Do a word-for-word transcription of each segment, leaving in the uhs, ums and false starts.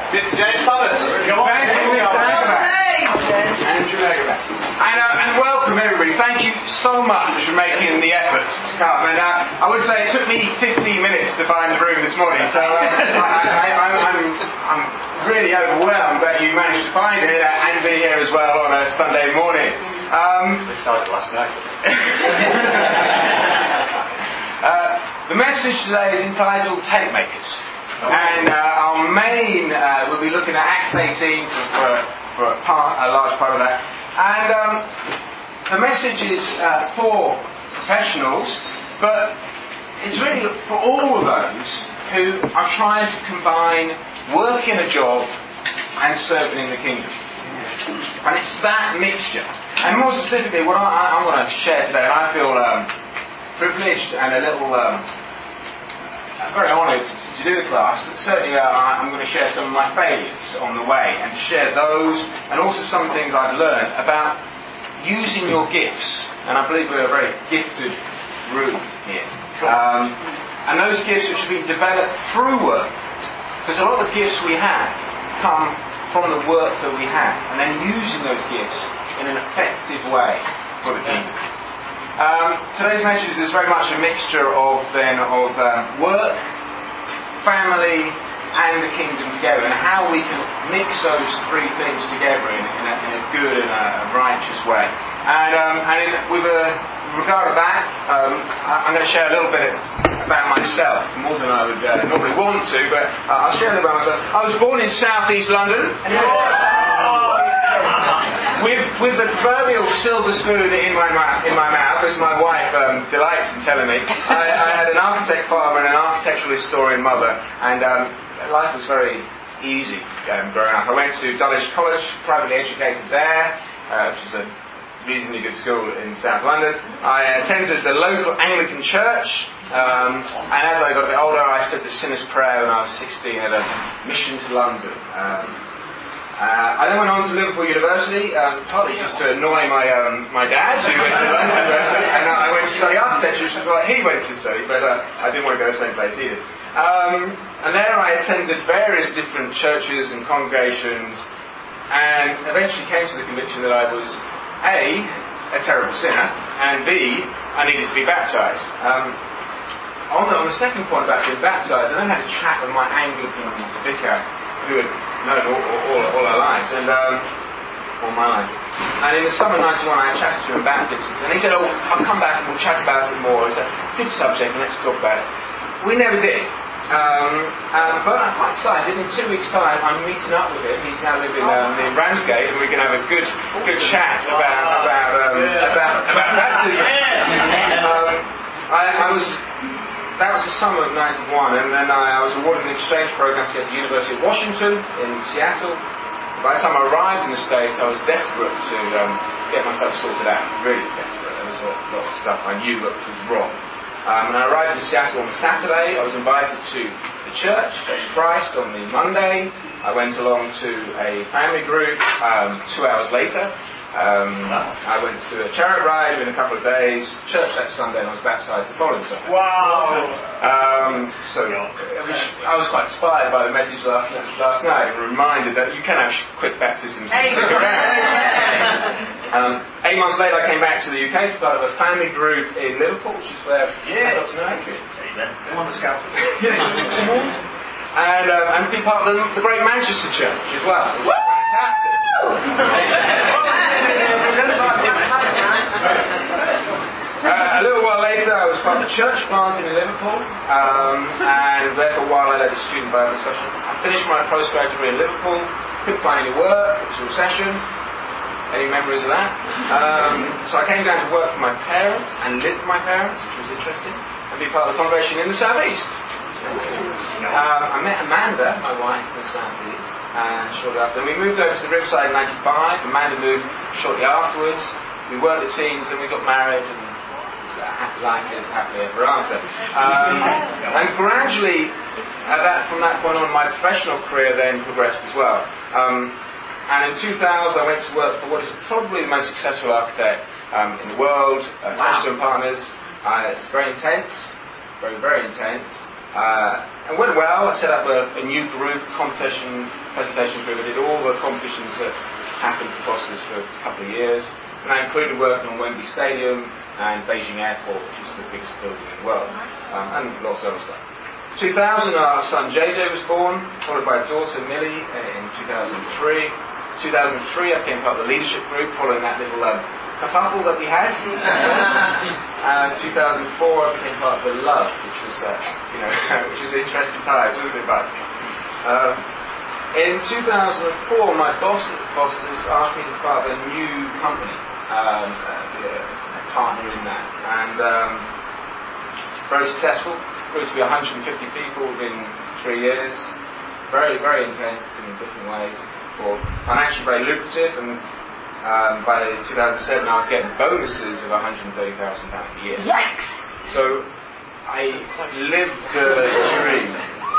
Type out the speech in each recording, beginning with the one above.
Mister James Thomas. Thank you, Mister Agatha. Andrew Agatha. And, uh, and welcome everybody. Thank you so much for making the effort to come. And uh, I would say it took me fifteen minutes to find the room this morning, so uh, I, I, I, I'm, I'm really overwhelmed that you managed to find it uh, and be here as well on a Sunday morning. Um, We started last night. uh, the message today is entitled Tent Makers. And uh, our main, uh, we'll be looking at Acts eighteen for, for, for a, part, a large part of that. And um, the message is uh, for professionals, but it's really for all of those who are trying to combine work in a job and serving in the kingdom. And it's that mixture. And more specifically, what I, I want to share today, and I feel um, privileged and a little, um, I'm very honoured to do the class. Certainly uh, I'm going to share some of my failures on the way and share those and also some things I've learned about using your gifts. And I believe we're a very gifted room here. Um, and those gifts which have been developed through work. Because a lot of the gifts we have come from the work that we have, and then using those gifts in an effective way for the kingdom. Um, today's message is very much a mixture of then of uh, work, family, and the kingdom together, and how we can mix those three things together in, in, a, in a good and a righteous way. And, um, and in, with a regard to that, um, I'm going to share a little bit about myself, more than I would uh, normally want to, but uh, I'll share a little about myself. I was born in South East London. With, with the proverbial silver spoon in my mouth, in my mouth, as my wife um, delights in telling me. I, I had an architect father and an architectural historian mother, and um, life was very easy um, growing up. I went to Dulwich College, privately educated there, uh, which is a reasonably good school in South London. I attended the local Anglican church, um, and as I got a bit older, I said the sinner's prayer when I was sixteen at a mission to London. Um, Uh, I then went on to Liverpool University, um, partly just to annoy my um, my dad, who went to London University, and uh, I went to study architecture, which is what he went to study, but uh, I didn't want to go to the same place either. Um, and there I attended various different churches and congregations, and eventually came to the conviction that I was A, a terrible sinner, and B, I needed to be baptised. Um, on, the, on the second point about being baptised, I then had a chat with my Anglican vicar, who had known all, all, all our lives, and um, all my life. And in the summer of ninety-one, I chatted to him about baptisms, and he said, "Oh, I'll come back and we'll chat about it more. It's a good subject, and let's talk about it." We never did. Um, um, but I'm quite excited. In two weeks' time, I'm meeting up with him. He's now living um, in Ramsgate, and we can have a good, good chat about about um, about, about baptism. Um, I, I was. That was the summer of ninety-one, and then I, I was awarded an exchange program to go to the University of Washington in Seattle. By the time I arrived in the States, I was desperate to um, get myself sorted out. Really desperate. There was uh, lots of stuff I knew that was wrong. Um, and I arrived in Seattle on the Saturday. I was invited to the church, Church of Christ, on the Monday. I went along to a family group um, two hours later. Um, I went to a chariot ride within a couple of days, church that Sunday, and I was baptised the following Sunday. Wow! Um, so I was quite inspired by the message last night, last night and reminded that you can have quick baptisms and stick around. Um, eight months later, I came back to the U K to part of a family group in Liverpool, which is where yeah. I got to know Adrian. On the scout. And, um, and be part of the, the Great Manchester Church as well. Fantastic. Uh, a little while later, I was part of the church planting in Liverpool, um, and there for a while I led a student Bible discussion. I finished my postgrad degree in Liverpool, couldn't find any work, it was a recession. Any memories of that? Um, so I came down to work for my parents and live with my parents, which was interesting, and be part of the congregation in the South East. Um, I met Amanda, my wife, in the South East, and shortly after, we moved over to the Riverside in ninety-five. Amanda moved shortly afterwards. We worked the teens, and we got married, and life lived happily ever after. Um, and gradually, at that, from that point on, my professional career then progressed as well. Um, and in two thousand, I went to work for what is probably the most successful architect um, in the world, uh, Foster and Partners. Uh, it's very intense, very, very intense. Uh, it went well. I set up a, a new group, competition, presentation group. I did all the competitions that happened for Fosters for a couple of years. And that included working on Wembley Stadium and Beijing Airport, which is the biggest building in the world, um, and lots of other stuff. two thousand, our son J J was born, followed by a daughter Millie uh, in two thousand three. two thousand three, I became part of the leadership group, following that little um, kerfuffle that we had. And two thousand four, I became part of the Love, which was, uh, you know, which was interesting times, wasn't it, bud? Um, in two thousand four, my boss at Fosters asked me to be part of a new company, um, uh, a partner in that, and um, very successful. Grew to be one hundred fifty people within three years. Very, very intense in different ways. Or financially very lucrative, and um, by two thousand seven I was getting bonuses of one hundred thirty thousand pounds a year. Yikes! So I lived the dream.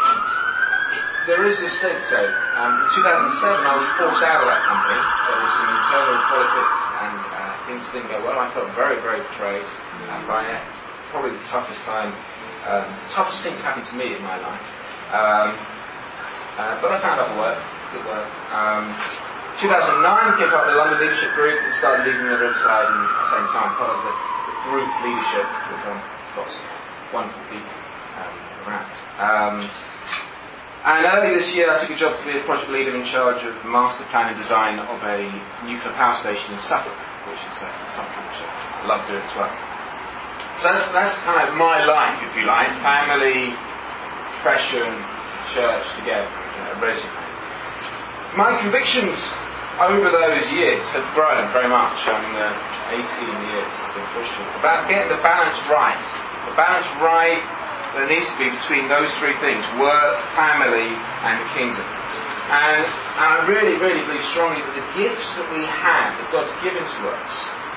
There is this thing, so um, in two thousand seven I was forced out of that company. There was some internal politics and uh, things didn't go well. I felt very, very betrayed uh, by it. Probably the toughest time, um, toughest thing to happen to me in my life. Um, uh, but I found other work. Good work. Um, two thousand nine, came part of the London Leadership Group and started leading the Riverside and at the same time, part of the, the group leadership with um, lots of wonderful people um, around. Um, and early this year, I took a job to be a project leader in charge of the master plan and design of a nuclear power station in Suffolk, which is uh, something which I love doing as well. So that's, that's kind of my life, if you like, family, profession, church together, you know, resume. My convictions over those years have grown very much. I mean, uh, eighteen years I've been Christian. About getting the balance right. The balance right that needs to be between those three things: work, family, and the kingdom. And, and I really, really believe strongly that the gifts that we have, that God's given to us,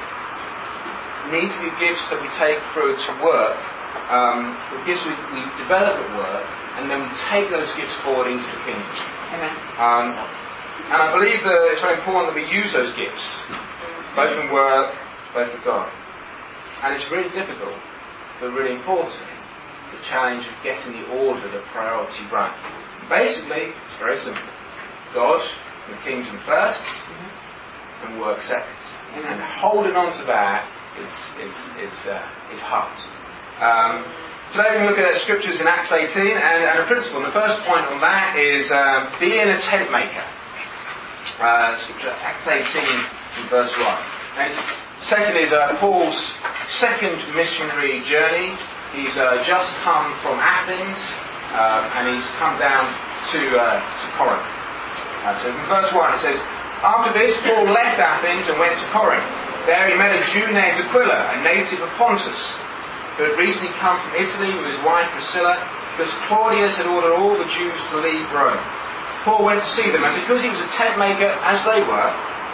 need to be gifts that we take through to work, um, the gifts we, we develop at work, and then we take those gifts forward into the kingdom. Amen. Um, and I believe that it's very important that we use those gifts, both in work, both for God. And it's really difficult, but really important, the challenge of getting the order, the priority right. Basically, it's very simple. God, the kingdom first, mm-hmm. and work second. Mm-hmm. And holding on to that is, is, is, uh, is hard. Um, Today we're going to look at scriptures in Acts eighteen and, and a principle. And the first point on that is um, being a tent maker. Uh, scripture, Acts eighteen verse one. And it's setting is uh, Paul's second missionary journey. He's uh, just come from Athens um, and he's come down to, uh, to Corinth. Uh, so in verse one it says, after this Paul left Athens and went to Corinth. There he met a Jew named Aquila, a native of Pontus, who had recently come from Italy with his wife Priscilla, because Claudius had ordered all the Jews to leave Rome. Paul went to see them, and because he was a tent maker, as they were,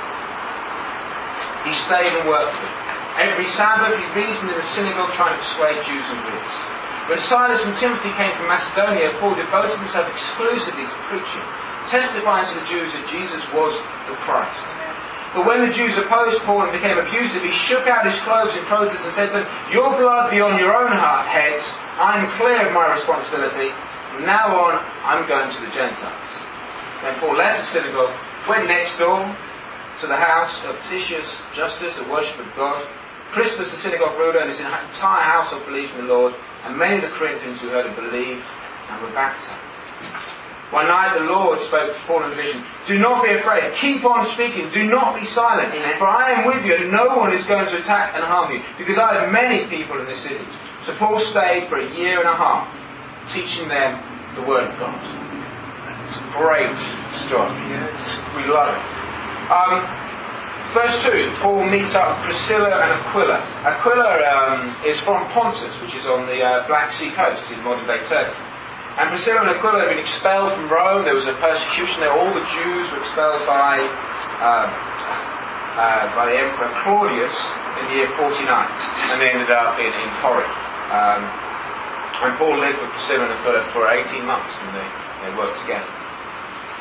he stayed and worked with them. Every Sabbath he reasoned in the synagogue, trying to persuade Jews and Greeks. When Silas and Timothy came from Macedonia, Paul devoted himself exclusively to preaching, testifying to the Jews that Jesus was the Christ. But when the Jews opposed Paul and became abusive, he shook out his clothes in protest and said to them, your blood be on your own heads. I am clear of my responsibility. From now on, I'm going to the Gentiles. Then Paul left the synagogue, went next door to the house of Titius Justus, a worshipper of God. Crispus, the synagogue ruler, and his entire household believed in the Lord, and many of the Corinthians who heard him believed and were baptized. One night the Lord spoke to Paul in a vision. Do not be afraid. Keep on speaking. Do not be silent. Amen. For I am with you and no one is going to attack and harm you, because I have many people in this city. So Paul stayed for a year and a half, teaching them the word of God. It's a great story. We love it. Um, verse two, Paul meets up with Priscilla and Aquila. Aquila um, is from Pontus, which is on the uh, Black Sea coast in modern-day Turkey. And Priscilla and Aquila had been expelled from Rome. There was a persecution there. All the Jews were expelled by uh, uh, by the Emperor Claudius in the year forty-nine. And they ended up in, in Corinth. Um, and Paul lived with Priscilla and Aquila for eighteen months, and they, they worked together.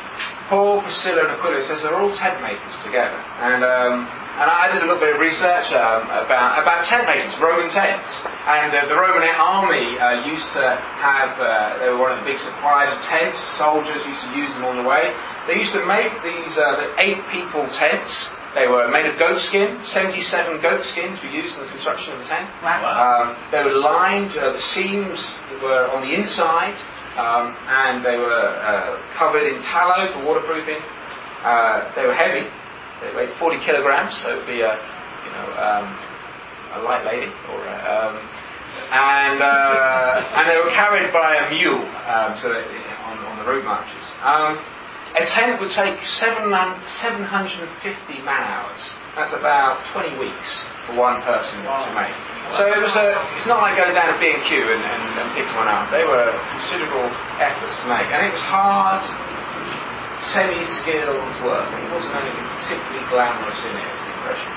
Paul, Priscilla, and Aquila, says they're all tent makers together. And um, and I did a little bit of research um, about about tent makers, Roman tents. And uh, the Roman army uh, used to have, uh, they were one of the big suppliers of tents. Soldiers used to use them on the way. They used to make these uh, eight-people tents. They were made of goat skin. seventy-seven goat skins were used in the construction of the tent. Wow. Um, they were lined, uh, the seams were on the inside. Um, and they were uh, covered in tallow for waterproofing. Uh, they were heavy. They weighed forty kilograms, so it would be a, you know, um, a light lady. Or a, um, and uh, and they were carried by a mule, um, so that, on, on the road marches. Um, a tent would take seven hundred fifty man-hours. That's about twenty weeks for one person wow. to make. So it was a, it's not like going down to B and Q and, and, and picking one up. They were considerable efforts to make. And it was hard, semi-skilled work. It wasn't anything particularly glamorous in it, it's the impression.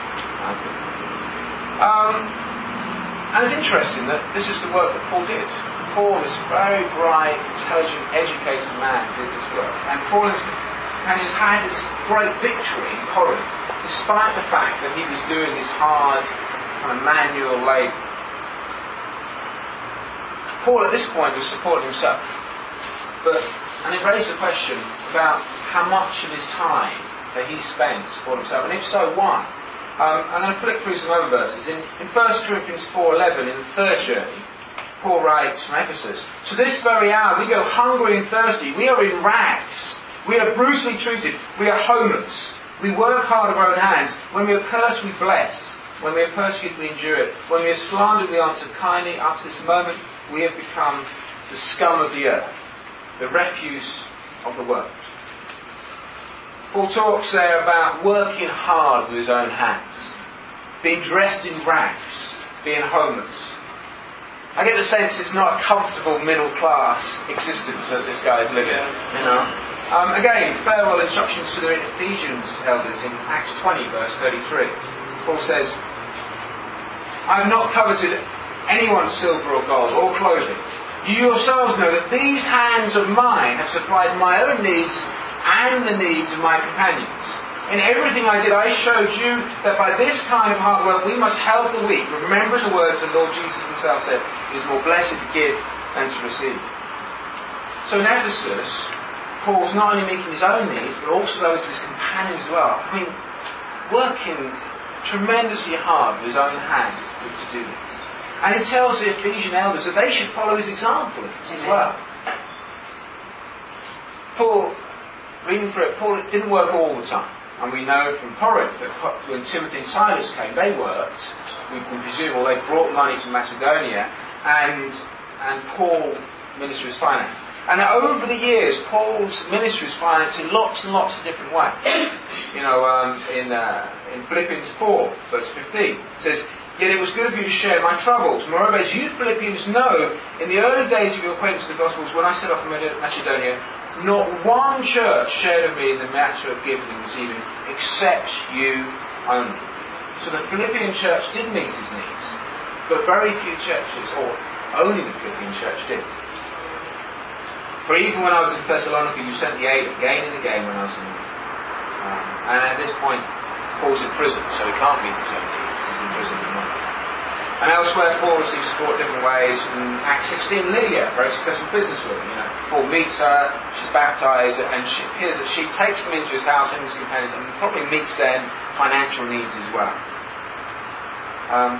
Um, and it's interesting that this is the work that Paul did. Paul, this very bright, intelligent, educated man, did this work. And Paul and his companions had this great victory in Corinth, despite the fact that he was doing this hard, kind of manual labour. Paul at this point was supporting himself, but and it raised the question about how much of his time that he spent supporting himself, and if so, why? Um, I'm going to flick through some other verses. In, in First Corinthians four eleven, in the third journey, Paul writes from Ephesus, "To this very hour we go hungry and thirsty. We are in rags. We are brutally treated. We are homeless. We work hard of our own hands. When we are cursed, we bless. When we are persecuted, we endure it. When we are slandered, we answer kindly. Up to this moment, we have become the scum of the earth, the refuse of the world." Paul talks there about working hard with his own hands, being dressed in rags, being homeless. I get the sense it's not a comfortable middle-class existence that this guy is living, you know. Um, again, farewell instructions to the Ephesians elders in Acts twenty, verse thirty-three. Paul says, "I have not coveted anyone's silver or gold or clothing. You yourselves know that these hands of mine have supplied my own needs and the needs of my companions. In everything I did, I showed you that by this kind of hard work we must help the weak, remembering the words the Lord Jesus himself said, it is more blessed to give than to receive." So in Ephesus, Paul's not only meeting his own needs, but also those of his companions as well. I mean, working tremendously hard with his own hands to, to do this. And he tells the Ephesian elders that they should follow his example in this as well. Paul, reading through it, Paul didn't work all the time. And we know from Corinth that when Timothy and Silas came, they worked, we can presume, or they brought money from Macedonia, and and Paul ministered his finance. And over the years, Paul's ministry was financed in lots and lots of different ways. You know, um, in uh, in Philippians four, verse fifteen, it says, "Yet it was good of you to share my troubles. Moreover, as you Philippians know, in the early days of your acquaintance with the Gospels, when I set off from Macedonia, not one church shared with me in the matter of giving and receiving, except you only." So the Philippian church did meet his needs, but very few churches, or only the Philippian church, did. "For even when I was in Thessalonica, you sent the aid again and again when I was in there." Um, and at this point, Paul's in prison, so he can't meet his own needs. He's in prison at the moment. And elsewhere, Paul receives support in different ways. In Acts sixteen, Lydia, a very successful businesswoman, you know, Paul meets her, she's baptised, and she appears that she takes them into his house and his companions, and probably meets their financial needs as well. Um,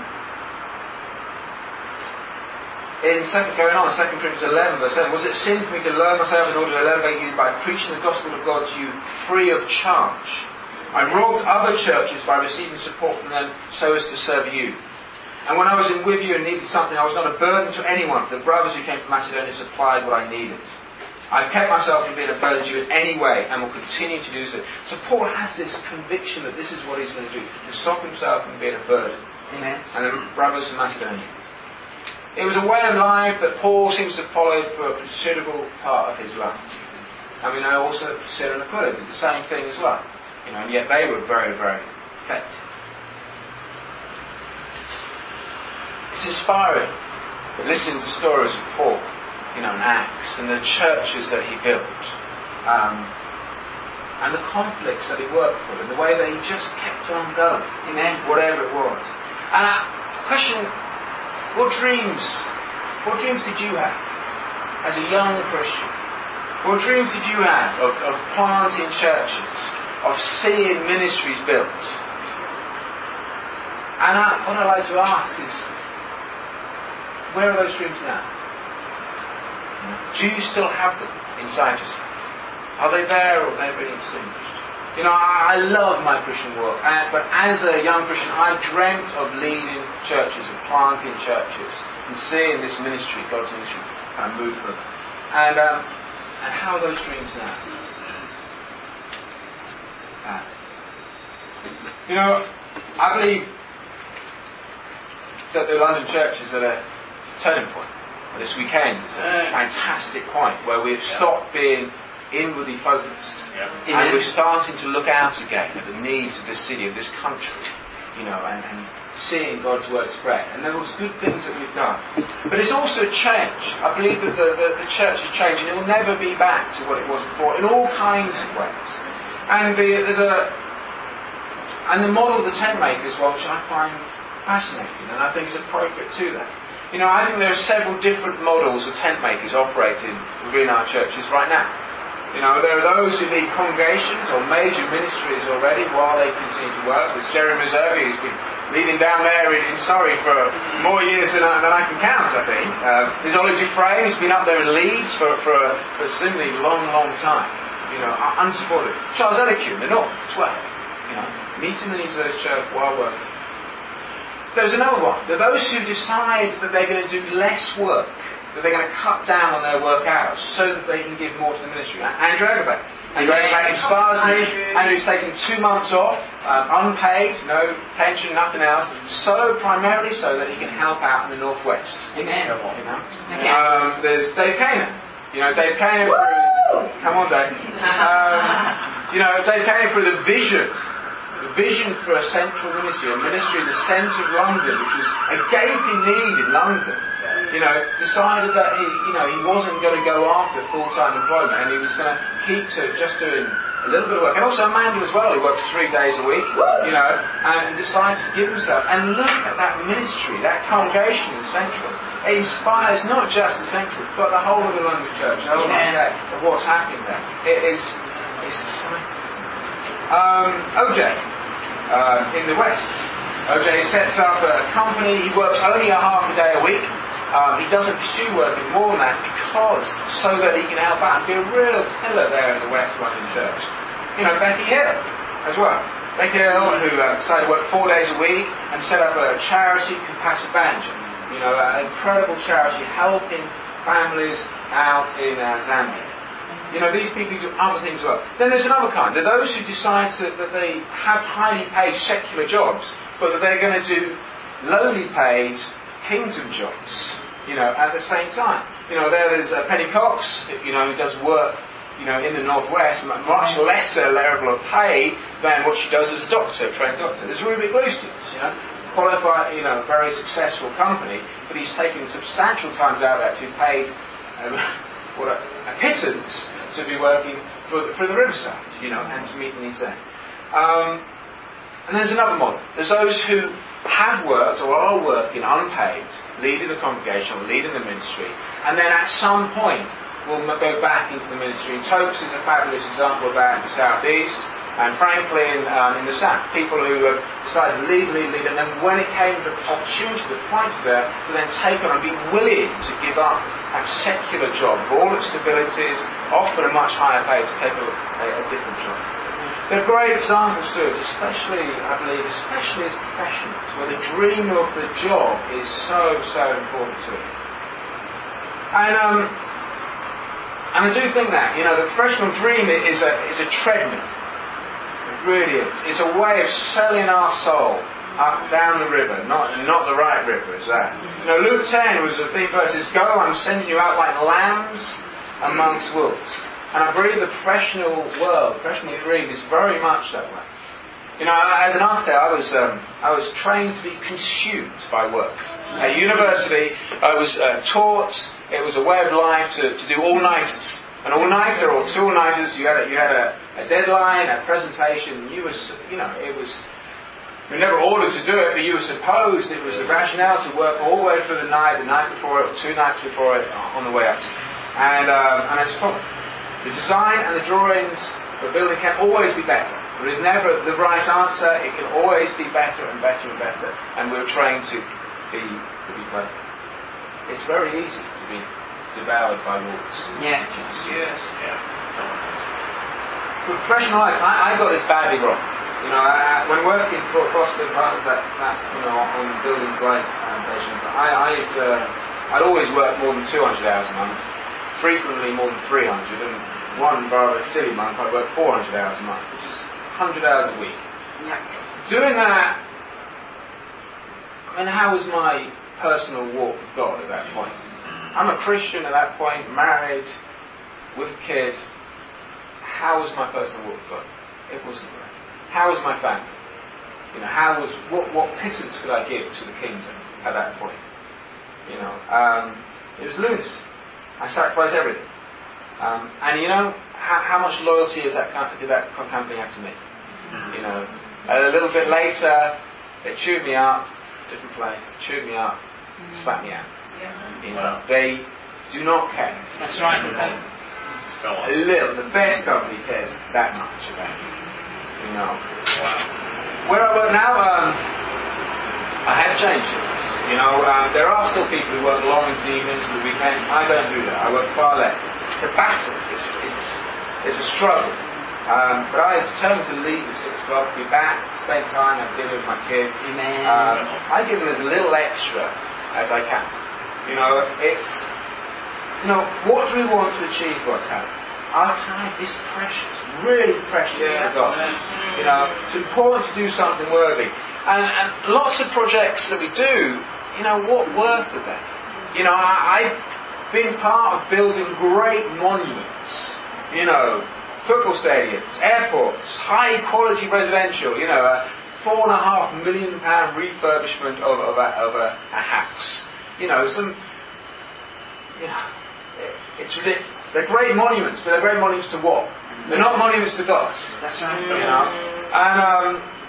In second, going on, Second Corinthians eleven, verse seven, "Was it sin for me to lower myself in order to elevate you by preaching the gospel of God to you free of charge? I robbed other churches by receiving support from them so as to serve you. And when I was in with you and needed something, I was not a burden to anyone, for the brothers who came from Macedonia supplied what I needed. I've kept myself from being a burden to you in any way and will continue to do so." So Paul has this conviction that this is what he's going to do, to stop himself from being a burden. Amen. And the brothers from Macedonia. It was a way of life that Paul seems to have followed for a considerable part of his life. And we know also that Priscilla and Aquila did the same thing as well. You know, and yet they were very, very effective. It's inspiring to listen to stories of Paul, you know, in Acts, and the churches that he built. Um, and the conflicts that he worked through, and the way that he just kept on going. Amen. Whatever it was. And a question, what dreams, what dreams did you have as a young Christian? What dreams did you have of, of planting churches, of seeing ministries built? And I, what I'd like to ask is, where are those dreams now? Do you still have them inside yourself? Are they there, or have they been extinguished? You know, I, I love my Christian work, and, but as a young Christian, I dreamt of leading churches, of planting churches, and seeing this ministry, God's ministry, kind of move from. And um, and how are those dreams now? Uh, you know, I believe that the London church is at a turning point. This weekend is a fantastic point where we've stopped being inwardly focused, yeah. and we're starting to look out again at the needs of this city, of this country, you know, and, and seeing God's word spread. And there was good things that we've done, but it's also a change. I believe that the, the, the church has changed, and it will never be back to what it was before in all kinds of ways. And the, there's a and the model of the tent makers, well, which I find fascinating, and I think is appropriate to that. You know, I think there are several different models of tent makers operating within our churches right now. You know, there are those who lead congregations or major ministries already while they continue to work. There's Jerry Meserve, who's been leading down there in, in Surrey for more years than I, than I can count, I think. Uh, there's Ollie Dufresne, who's been up there in Leeds for, for, a, for a similarly long, long time. You know, unsupported. Charles Ellicue in the north as well. You know, meeting the needs of those church while working. There's another one. There are those who decide that they're going to do less work, that they're going to cut down on their work hours so that they can give more to the ministry. Andrew Agabay. Andrew Agabay inspires me. Andrew's taken two months off, um, unpaid, no pension, nothing else, so primarily so that he can help out in the northwest. Amen. You know? Um, there's Dave Kanan. You know, Dave Kanan through, come on, Dave. Um, you know, Dave Kanan through the vision. The vision for a central ministry, a ministry in the centre of London, which was a gaping need in London. You know, decided that he, you know, he wasn't going to go after full-time employment, and he was going to keep to just doing a little bit of work. And also Amanda as well, who works three days a week, you know, and decides to give himself. And look at that ministry, that congregation in Central. It inspires not just the Central, but the whole of the London Church, the whole yeah. of what's happening there. It is, it's exciting, isn't it? Um, O J, uh, in the West. O J sets up a company. He works only a half a day a week. Um, he doesn't pursue working more than that because so that he can help out and be a real pillar there in the West London Church. You know, Becky Hill as well. Becky Hill, who uh, decided to work four days a week and set up a charity, Compassion Banjo. You know, an incredible charity helping families out in uh, Zambia. You know, these people do other things as well. Then there's another kind. There are those who decide to, that they have highly paid secular jobs, but that they're going to do lowly paid kingdom jobs, you know, at the same time. You know, there, there's uh, Penny Cox, you know, who does work, you know, in the northwest, much lesser level of pay than what she does as a doctor, trained doctor. There's Ruby Glustins, you know, qualified, you know, very successful company, but he's taken substantial times out of that to be paid um, what a, a pittance to be working for, for the Riverside, you know, and to meet the needs there. Um, and there's another model. There's those who have worked or are working unpaid, leading the congregation or leading the ministry, and then at some point will go back into the ministry. Tokes is a fabulous example of that in the southeast, and frankly in, um, in the south, people who have decided to lead, lead, lead, and then when it came to the opportunity, the point there, to then take on and be willing to give up that secular job, all its stabilities, often a much higher pay, to take a, a, a different job. There are great examples to it, especially, I believe, especially as professionals, where the dream of the job is so, so important to it. And um, and I do think that, you know, the professional dream is a is a treadmill. It really is. It's a way of selling our soul up down the river, not not the right river, is that? You know, Luke ten was the theme verse is, "Go, I'm sending you out like lambs amongst wolves." And I believe the professional world, the professional dream is very much that way. You know, as an architect, I was um, I was trained to be consumed by work. At university, I was uh, taught, it was a way of life to, to do all-nighters. an all-nighter or two all-nighters. You had a, you had a, a deadline, a presentation. You was, you know, it was. You were never ordered to do it, but you were supposed. It was the rationale to work all the way through the night, the night before it, or two nights before it, on the way up. And um, and I just thought, the design and the drawings for building can always be better. There is never the right answer. It can always be better and better and better. And we're trained to be to be clever. It's very easy to be devoured by wolves. Yeah. Yes. Yeah. For professional life, I, I got this badly wrong. You know, I, when working for Foster Partners, that, that you know, on buildings like Foundation, I, I'd uh, I'd always work more than two hundred hours a month, frequently more than three hundred, and one rather silly month I worked four hundred hours a month, which is one hundred hours a week. Yeah. Doing that, I mean, how was my personal walk with God at that point? I'm a Christian at that point, married, with a kid. How was my personal walk with God? It wasn't great. How was my family? You know, how was what what pittance could I give to the kingdom at that point? You know, um, it was lunacy. I sacrificed everything. Um, and you know, how, how much loyalty is that did that company have to me? You know, a little bit later, they chewed me up, different place, chewed me up, spat me out. You know, they do not care. That's right. A little, the best company cares that much about you. You know, where I work now, um, I have changed things. You know, um, there are still people who work long into the evenings and the weekends. I don't do that. I work far less. It's a battle. It's it's it's a struggle. Um, but I determined to leave at six o'clock, be back, spend time, have dinner with my kids. Amen. Um, I give them as little extra as I can. You know, it's you know, what do we want to achieve? God's help. Our time is precious, really precious Yeah. to God. You know, it's important to do something worthy. And, and lots of projects that we do, you know, what worth are they? You know, I, I've been part of building great monuments. You know, football stadiums, airports, high quality residential. You know, a four and a half million pound refurbishment of, of, a, of a, a house. You know, some. You know, it, it's ridiculous. They're great monuments, but they're great monuments to what? They're not monuments to God. That's right. You know, and um,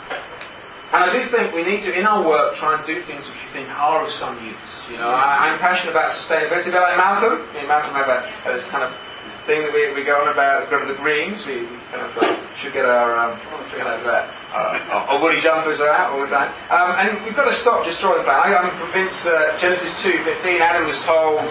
and I do think we need to, in our work, try and do things which we think are of some use. You know, I, I'm passionate about sustainability, a bit like Malcolm. Me and Malcolm have a, a this kind of thing that we, we go on about the greens. We, we kind of uh, should get our um, should get our, uh, our woolly jumpers out all the time. Um, and we've got to stop destroying the planet. I, I'm convinced that Genesis two fifteen, Adam was told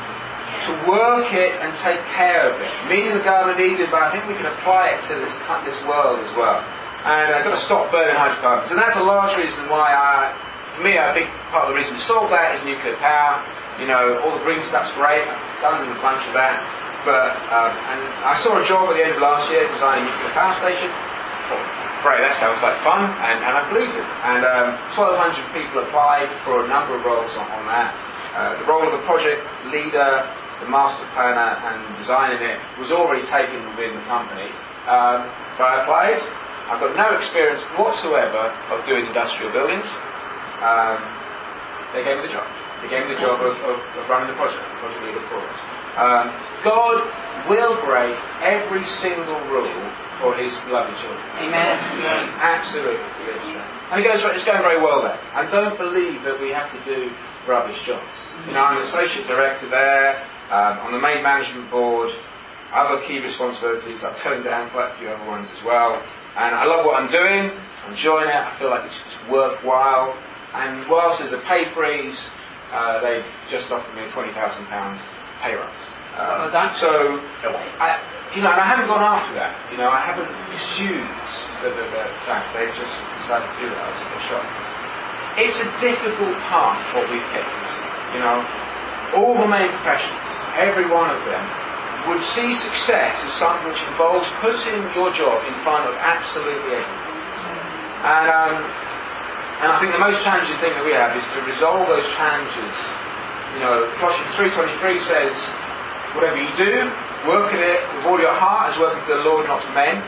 to work it and take care of it. Meaning the Garden of Eden, but I think we can apply it to this this world as well. And I've got to stop burning hydrocarbons. And that's a large reason why I, for me, I think part of the reason we solve that is nuclear power. You know, all the green stuff's great. I've done a bunch of that. But, um, and I saw a job at the end of last year designing a nuclear power station. I thought, great, that sounds like fun. And, and I believed it. And um, twelve hundred people applied for a number of roles on, on that. Uh, the role of the project leader, the master planner and designing it was already taken within the company. Um, but I applied. I've got no experience whatsoever of doing industrial buildings. Um, they gave me the job. They gave me the job of, of, of running the project, the project leader for it. Um, God will break every single rule for His beloved children. Amen. Amen. Absolutely. And it goes, it's going very well there. I don't believe that we have to do rubbish jobs. You know, I'm an associate director there. Um, on the main management board, other key responsibilities. I've turned down quite a few other ones as well. And I love what I'm doing. I'm enjoying it. I feel like it's, it's worthwhile. And whilst there's a pay freeze, uh, they've just offered me a twenty thousand pounds pay rise. Um, well done. So, I, you know, and I haven't gone after that. You know, I haven't pursued the, the, the fact they've just decided to do that. I was a bit shocked. It's a difficult path what we've picked. You know, all the main professions, every one of them, would see success as something which involves putting your job in front of absolutely everything. And um, and I think the most challenging thing that we have is to resolve those challenges. You know, Colossians three twenty-three says, whatever you do, work at it with all your heart as working for the Lord, not for men.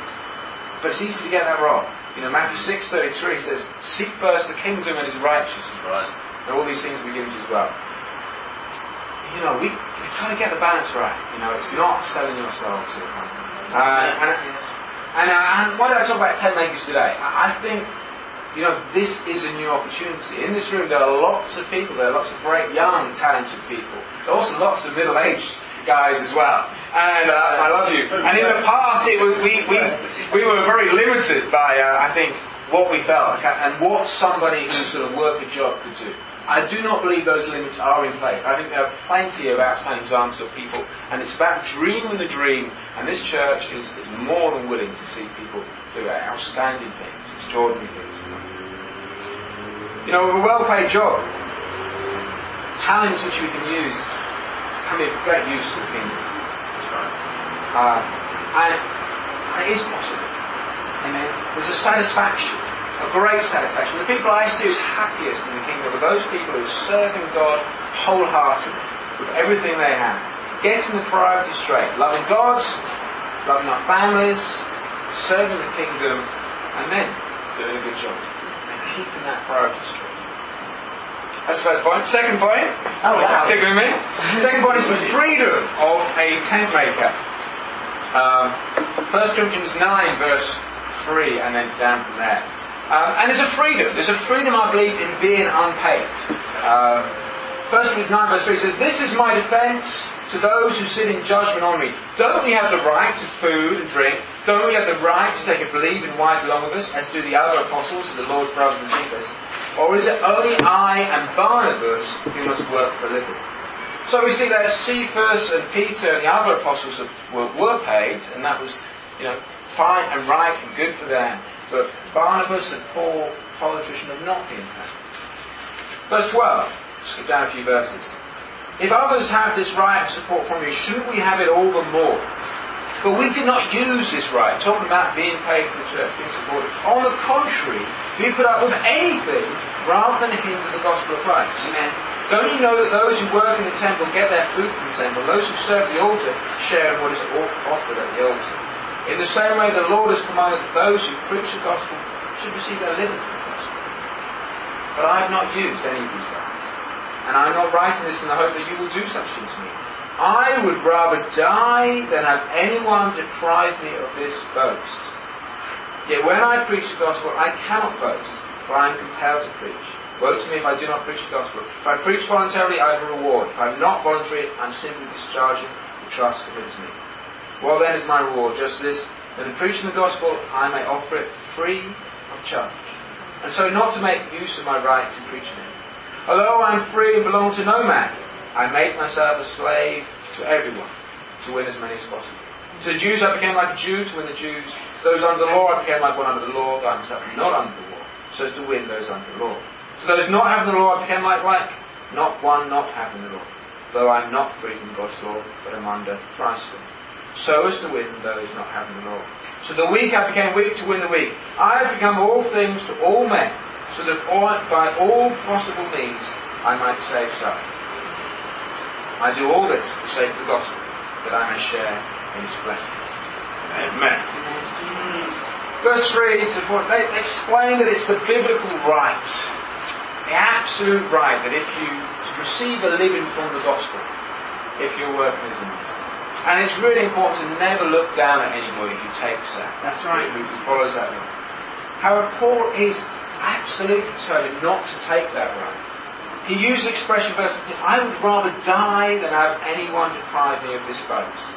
But it's easy to get that wrong. You know, Matthew six thirty-three says, seek first the kingdom and His righteousness. Right. And all these things will be given to you as well. you know, we, we kind of get the balance right. You know, it's not selling your soul to a company. Uh, and, and, uh, and why did I talk about tent makers today? I, I think, you know, this is a new opportunity. In this room there are lots of people, there are lots of great young, talented people. There are also lots of middle-aged guys as well. And uh, I love you. And in the past, it was, we, we, we were very limited by, uh, I think, what we felt and what somebody who sort of worked a job could do. I do not believe those limits are in place. I think there are plenty of outstanding examples of people, and it's about dreaming the dream, and this church is, is more than willing to see people do outstanding things, extraordinary things. You know, a well-paid job, talents which we can use, can be of great use to the kingdom. Uh, and, and it is possible. Amen. There's a satisfaction, a great satisfaction. The people I see as happiest in the kingdom are those people who are serving God wholeheartedly, with everything they have, getting the priorities straight, loving God, loving our families, serving the kingdom, and then doing a good job. Keeping that priority straight. That's the first point. Second point, oh, wow. stick with me. Second point is the freedom of a tent maker. Um, First Corinthians nine verse three and then down from there. Um, and there's a freedom. There's a freedom, I believe, in being unpaid. Um, First Corinthians nine verse three says, "This is my defence to those who sit in judgment on me. Don't we have the right to food and drink? Don't we have the right to take a believing wife along with us, as do the other apostles, the Lord's brothers and sisters? Or is it only I and Barnabas who must work for a living?" So we see that Cephas and Peter and the other apostles were, were paid, and that was, you know, fine and right and good for them. But Barnabas and Paul, follow the tradition, have not been paid. Verse twelve, skip down a few verses. "If others have this right of support from you, shouldn't we have it all the more? But we did not use this right," talking about being paid for the church, being supported. "On the contrary, we put up with anything rather than hinder the gospel of Christ. Amen. Don't you know that those who work in the temple get their food from the temple? Those who serve the altar share in what is offered at the altar. In the same way, the Lord has commanded that those who preach the gospel should receive their living from the gospel. But I have not used any of these rights. And I am not writing this in the hope that you will do such things to me. I would rather die than have anyone deprive me of this boast. Yet when I preach the gospel, I cannot boast, for I am compelled to preach. Woe to me if I do not preach the gospel. If I preach voluntarily, I have a reward. If I am not voluntary, I am simply discharging the trust committed to me. Well then is my reward, just this, that in preaching the gospel, I may offer it free of charge. And so not to make use of my rights in preaching it. Although I am free and belong to no man, I make myself a slave to everyone, to win as many as possible. To the Jews I became like a Jew to win the Jews. To those under the law I became like one under the law, though I myself am not under the law, so as to win those under the law. To those not having the law I became like like, not one not having the law, though I am not free from God's law, but am under Christ's law, so as to win those not having the law. So the weak I became weak to win the weak. I have become all things to all men, so that all, by all possible means I might save some. I do all this for the sake of the gospel, that I may share in its blessings. Amen. Verse three, it's important. They explain that it's the biblical right, the absolute right, that if you receive a living from the gospel, if you're working as a minister. And it's really important to never look down at anybody who takes that. That's right. Who, who follows that law. However, Paul is absolutely determined not to take that right. He used the expression, verse fifteen, I would rather die than have anyone deprive me of this boast.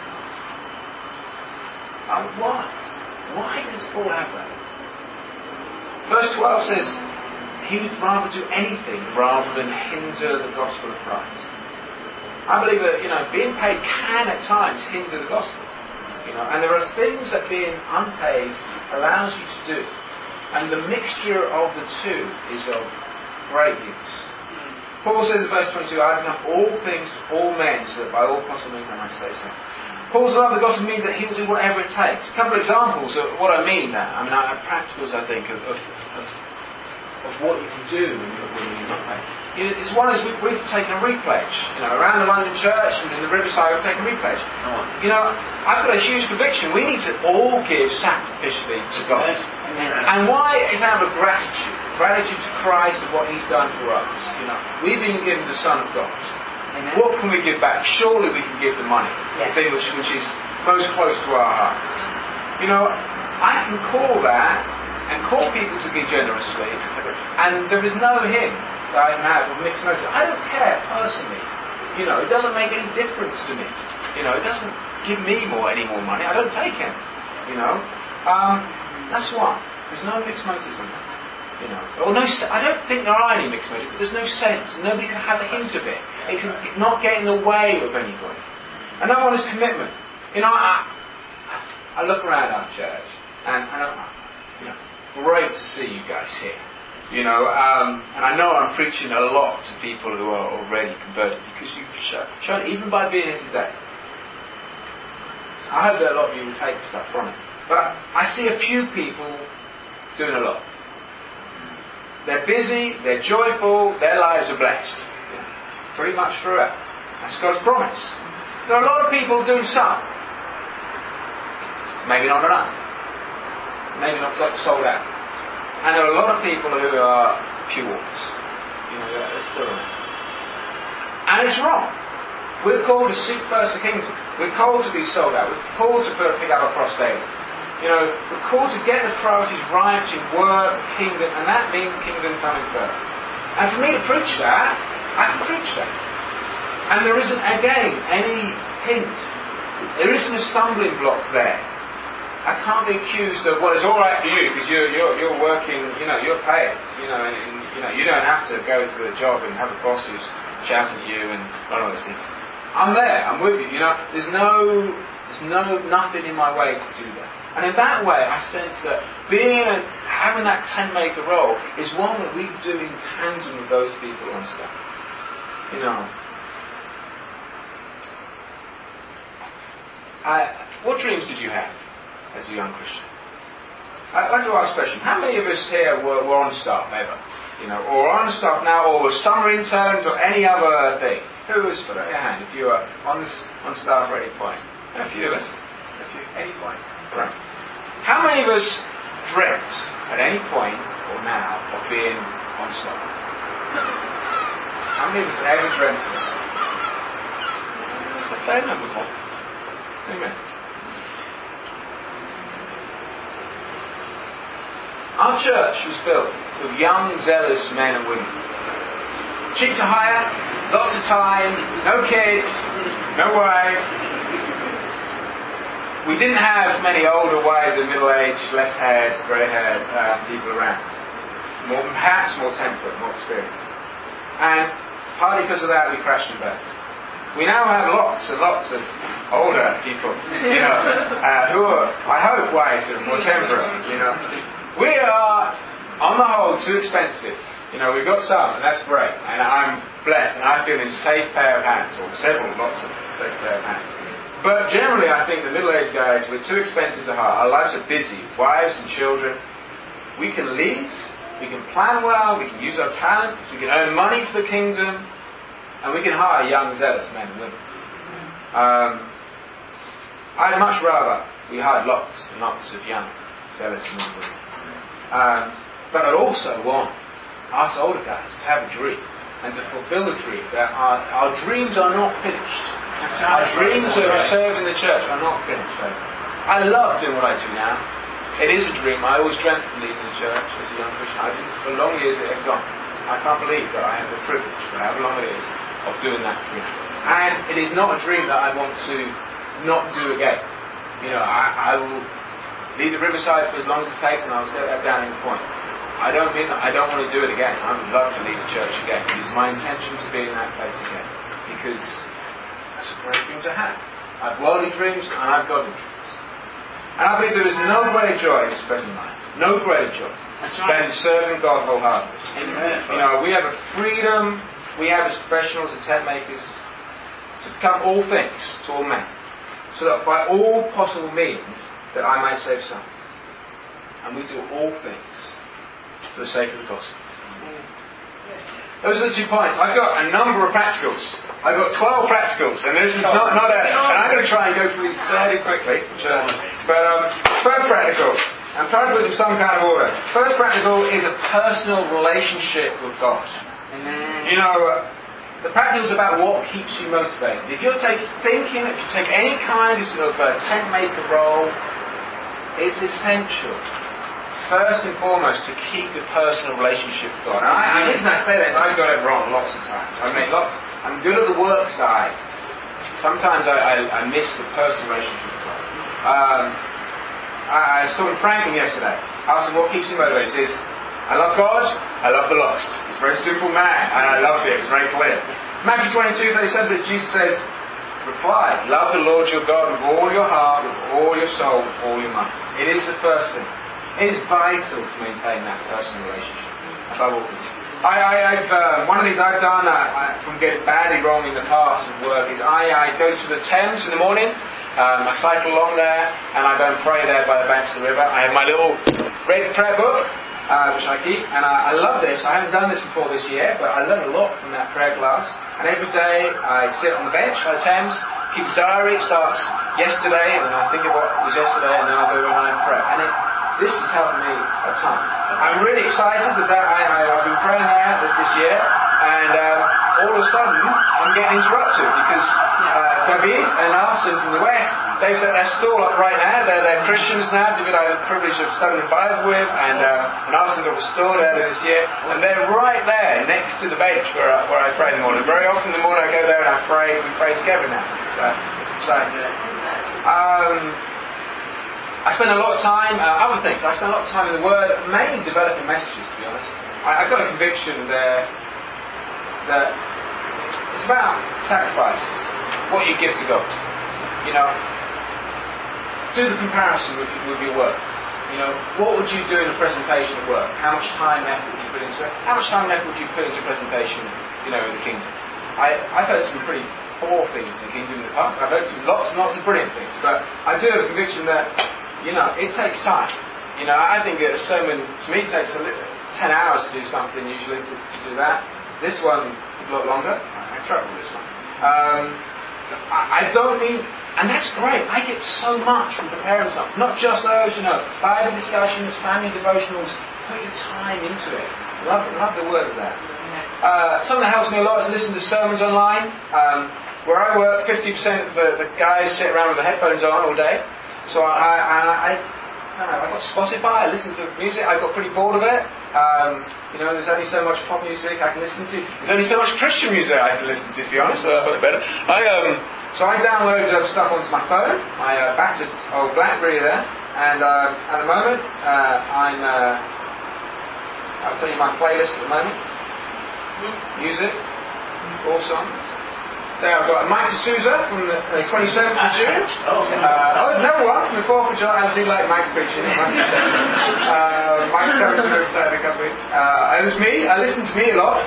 Um, why? Why does Paul have that? Verse twelve says, he would rather do anything rather than hinder the gospel of Christ. I believe that, you know, being paid can at times hinder the gospel. You know, and there are things that being unpaid allows you to do. And the mixture of the two is of great use. Paul says in verse twenty-two, I become all things to all men, so that by all possible means I might say so. Paul's love of the gospel means that he will do whatever it takes. A couple of examples of what I mean there. I mean, I have practicals, I think, of, of, of, of what you can do when you're, when you're not paid. You know, it's one is we, we've taken a repledge. You know, around the London church and in the Riverside we've taken a repledge. You know, I've got a huge conviction. We need to all give sacrificially to God. Amen. And why? It's out of gratitude. Gratitude to Christ and what He's done for us. You know, we've been given the Son of God. Amen. What can we give back? Surely we can give the money, Yes. the thing which, which is most close to our hearts. You know, I can call that and call people to give generously, and there is no hint that I can have of mixed motives. I don't care personally. You know, it doesn't make any difference to me. You know, it doesn't give me more any more money. I don't take any. You know, um, that's why there's no mixed motives in that. You know, or no. I don't think there are any mixed motives. But there's no sense. Nobody can have a hint of it. It can not get in the way of anybody. And no one is commitment. You know, I, I look around our church, and, and I, you know, great to see you guys here. You know, um, and I know I'm preaching a lot to people who are already converted because you've shown, shown even by being here today. I hope that a lot of you will take stuff from it. But I, I see a few people doing a lot. They're busy, they're joyful, their lives are blessed. Pretty much throughout. That's God's promise. There are a lot of people doing some. Maybe not enough. Maybe not got sold out. And there are a lot of people who are pure. You know, they're still around. And it's wrong. We're called to seek first the kingdom. We're called to be sold out. We're called to put, pick up a cross daily. You know, we're called to get the priorities right in work, kingdom, and that means kingdom coming first. And for me to preach that, I can preach that. And there isn't, again, any hint. There isn't a stumbling block there. I can't be accused of, well, it's all right for you because you're, you're, you're working, you know, you're paid, you know, and, and you know, you don't have to go to the job and have a boss who's shouting at you and all those things. I'm there, I'm with you, you know, there's no, there's no, nothing in my way to do that. And in that way, I sense that being and having that tent-maker role is one that we do in tandem with those people on staff. You know. I, what dreams did you have as a young Christian? I'd like to ask a question. How many of us here were, were on staff ever? You know, or on staff now, or were summer interns, or any other thing? Who was, put up your hand if you were on, this, on staff at any point? A few of us. A few, any point. Right. How many of us dreamt at any point or now of being on staff? How many of us ever dreamt of it? That's a fair number of. Amen. Our church was built with young, zealous men and women. Cheap to hire, lots of time, no kids, no wife. We didn't have many older, wiser, middle-aged, less-haired, grey-haired uh, people around. More, perhaps more temperate, more experienced. And partly because of that, we crashed and burned. We now have lots and lots of older people, you know, uh, who are, I hope, wiser, more temperate, you know. We are, on the whole, too expensive. You know, we've got some, and that's great. And I'm blessed, and I feel in a safe pair of hands, or several, lots of safe pair of hands. But generally, I think the middle-aged guys, we're too expensive to hire. Our lives are busy. Wives and children. We can lead. We can plan well. We can use our talents. We can earn money for the kingdom. And we can hire young, zealous men and women. Um, I'd much rather we hired lots and lots of young, zealous men and women. Um, but I'd also want us older guys to have a dream and to fulfill the dream that our, our dreams are not finished. Our dreams of serving the church are not finished. I love doing what I do now. It is a dream. I always dreamt of leading the church as a young Christian. I didn't, for long years it had gone. I can't believe that I have the privilege, for however long it is, of doing that dream. And it is not a dream that I want to not do again. You know, I, I will lead the Riverside for as long as it takes, and I'll set that down in the point. I don't mean that I don't want to do it again. I would love to lead the church again. It is my intention to be in that place again. Because that's a great thing to have. I have worldly dreams and I have godly dreams. And I believe there is no greater joy in this present life. No greater joy That's than right. serving God wholeheartedly. Amen. You know, we have a freedom we have as professionals and tent makers to become all things to all men. So that by all possible means that I may save some. And we do all things for the sake of the gospel. Those are the two points. I've got a number of practicals. I've got twelve practicals, and this is not, not a... And I'm going to try and go through these fairly quickly. Sure. But um, first practical, I'm trying to put them in some kind of order. First practical is a personal relationship with God. You know, the practical is about what keeps you motivated. If you're take, thinking, if you take any kind of uh, tent maker role, it's essential, first and foremost, to keep your personal relationship with God. And, I, and the reason I say that is I've got it wrong lots of times. I mean, lots. I'm good at the work side. Sometimes I, I, I miss the personal relationship with God. Um, I, I was talking to Franklin yesterday. I asked him what keeps him motivated. He says, I love God, I love the lost. He's a very simple man, and I loved it. It was very clear. Matthew twenty-two, thirty-seven, Jesus says, reply, love the Lord your God with all your heart, with all your soul, with all your mind. It is the first thing. It is vital to maintain that personal relationship above all things. I, I, I've, uh, one of the things I've done, I, I, from getting badly wrong in the past of work, is I, I go to the Thames in the morning, um, I cycle along there, and I go and pray there by the banks of the river. I have my little red prayer book, Uh, which I keep, and I, I love this. I haven't done this before this year, but I learn a lot from that prayer class. And every day I sit on the bench by the Thames, keep a diary. It starts yesterday, and then I think of what was yesterday, and then I go and I pray. And it, this has helped me a ton. I'm really excited that, that I, I, I've been praying there this, this year, and um, all of a sudden I'm getting interrupted because uh, David and Arson from the West, they've set their stall up right now. They're, they're Christians now. David I had the privilege of studying the Bible with, and, uh, and Arson got restored earlier this year, and they're right there next to the bench where I, where I pray in the morning. Very often in the morning I go there and I pray. We pray together now. It's, uh, it's exciting. Um, I spend a lot of time, uh, other things, I spend a lot of time in the Word, mainly developing messages, to be honest. I, I've got a conviction there that it's about sacrifices, what you give to God. You know, do the comparison with, with your work. You know, what would you do in a presentation at work? How much time and effort would you put into it? How much time and effort would you put into a presentation, you know, in the kingdom? I, I've heard some pretty poor things in the kingdom in the past. I've heard some lots and lots of brilliant things, but I do have a conviction that, you know, it takes time. You know, I think a sermon, to me, takes a little, ten hours to do something usually to, to do that. This one took a lot longer. I had trouble with this one. Um, I, I don't mean, and that's great. I get so much from preparing something. Not just those, you know, Bible discussions, family devotionals. Put your time into it. Love, love the word of that. Uh, something that helps me a lot is listen to sermons online. Um, where I work, fifty percent of the, the guys sit around with the headphones on all day. So I, I, I, I, I got Spotify, I listen to music, I got pretty bored of it. Um, you know, there's only so much pop music I can listen to. There's only so much Christian music I can listen to, to be honest, so I thought it better. I, um, so I downloaded uh, stuff onto my phone, my uh, battered old BlackBerry there, and uh, at the moment, uh, I'm, uh, I'll tell you my playlist at the moment. Music, all songs. There I've got Mike D'Souza from the uh, twenty-seventh of June. Oh, uh, oh, there's another one from the fourth of July. I do like Mike's preaching. uh, Mike's coming to the side in a couple of weeks. Uh, it was me. I listen to me a lot.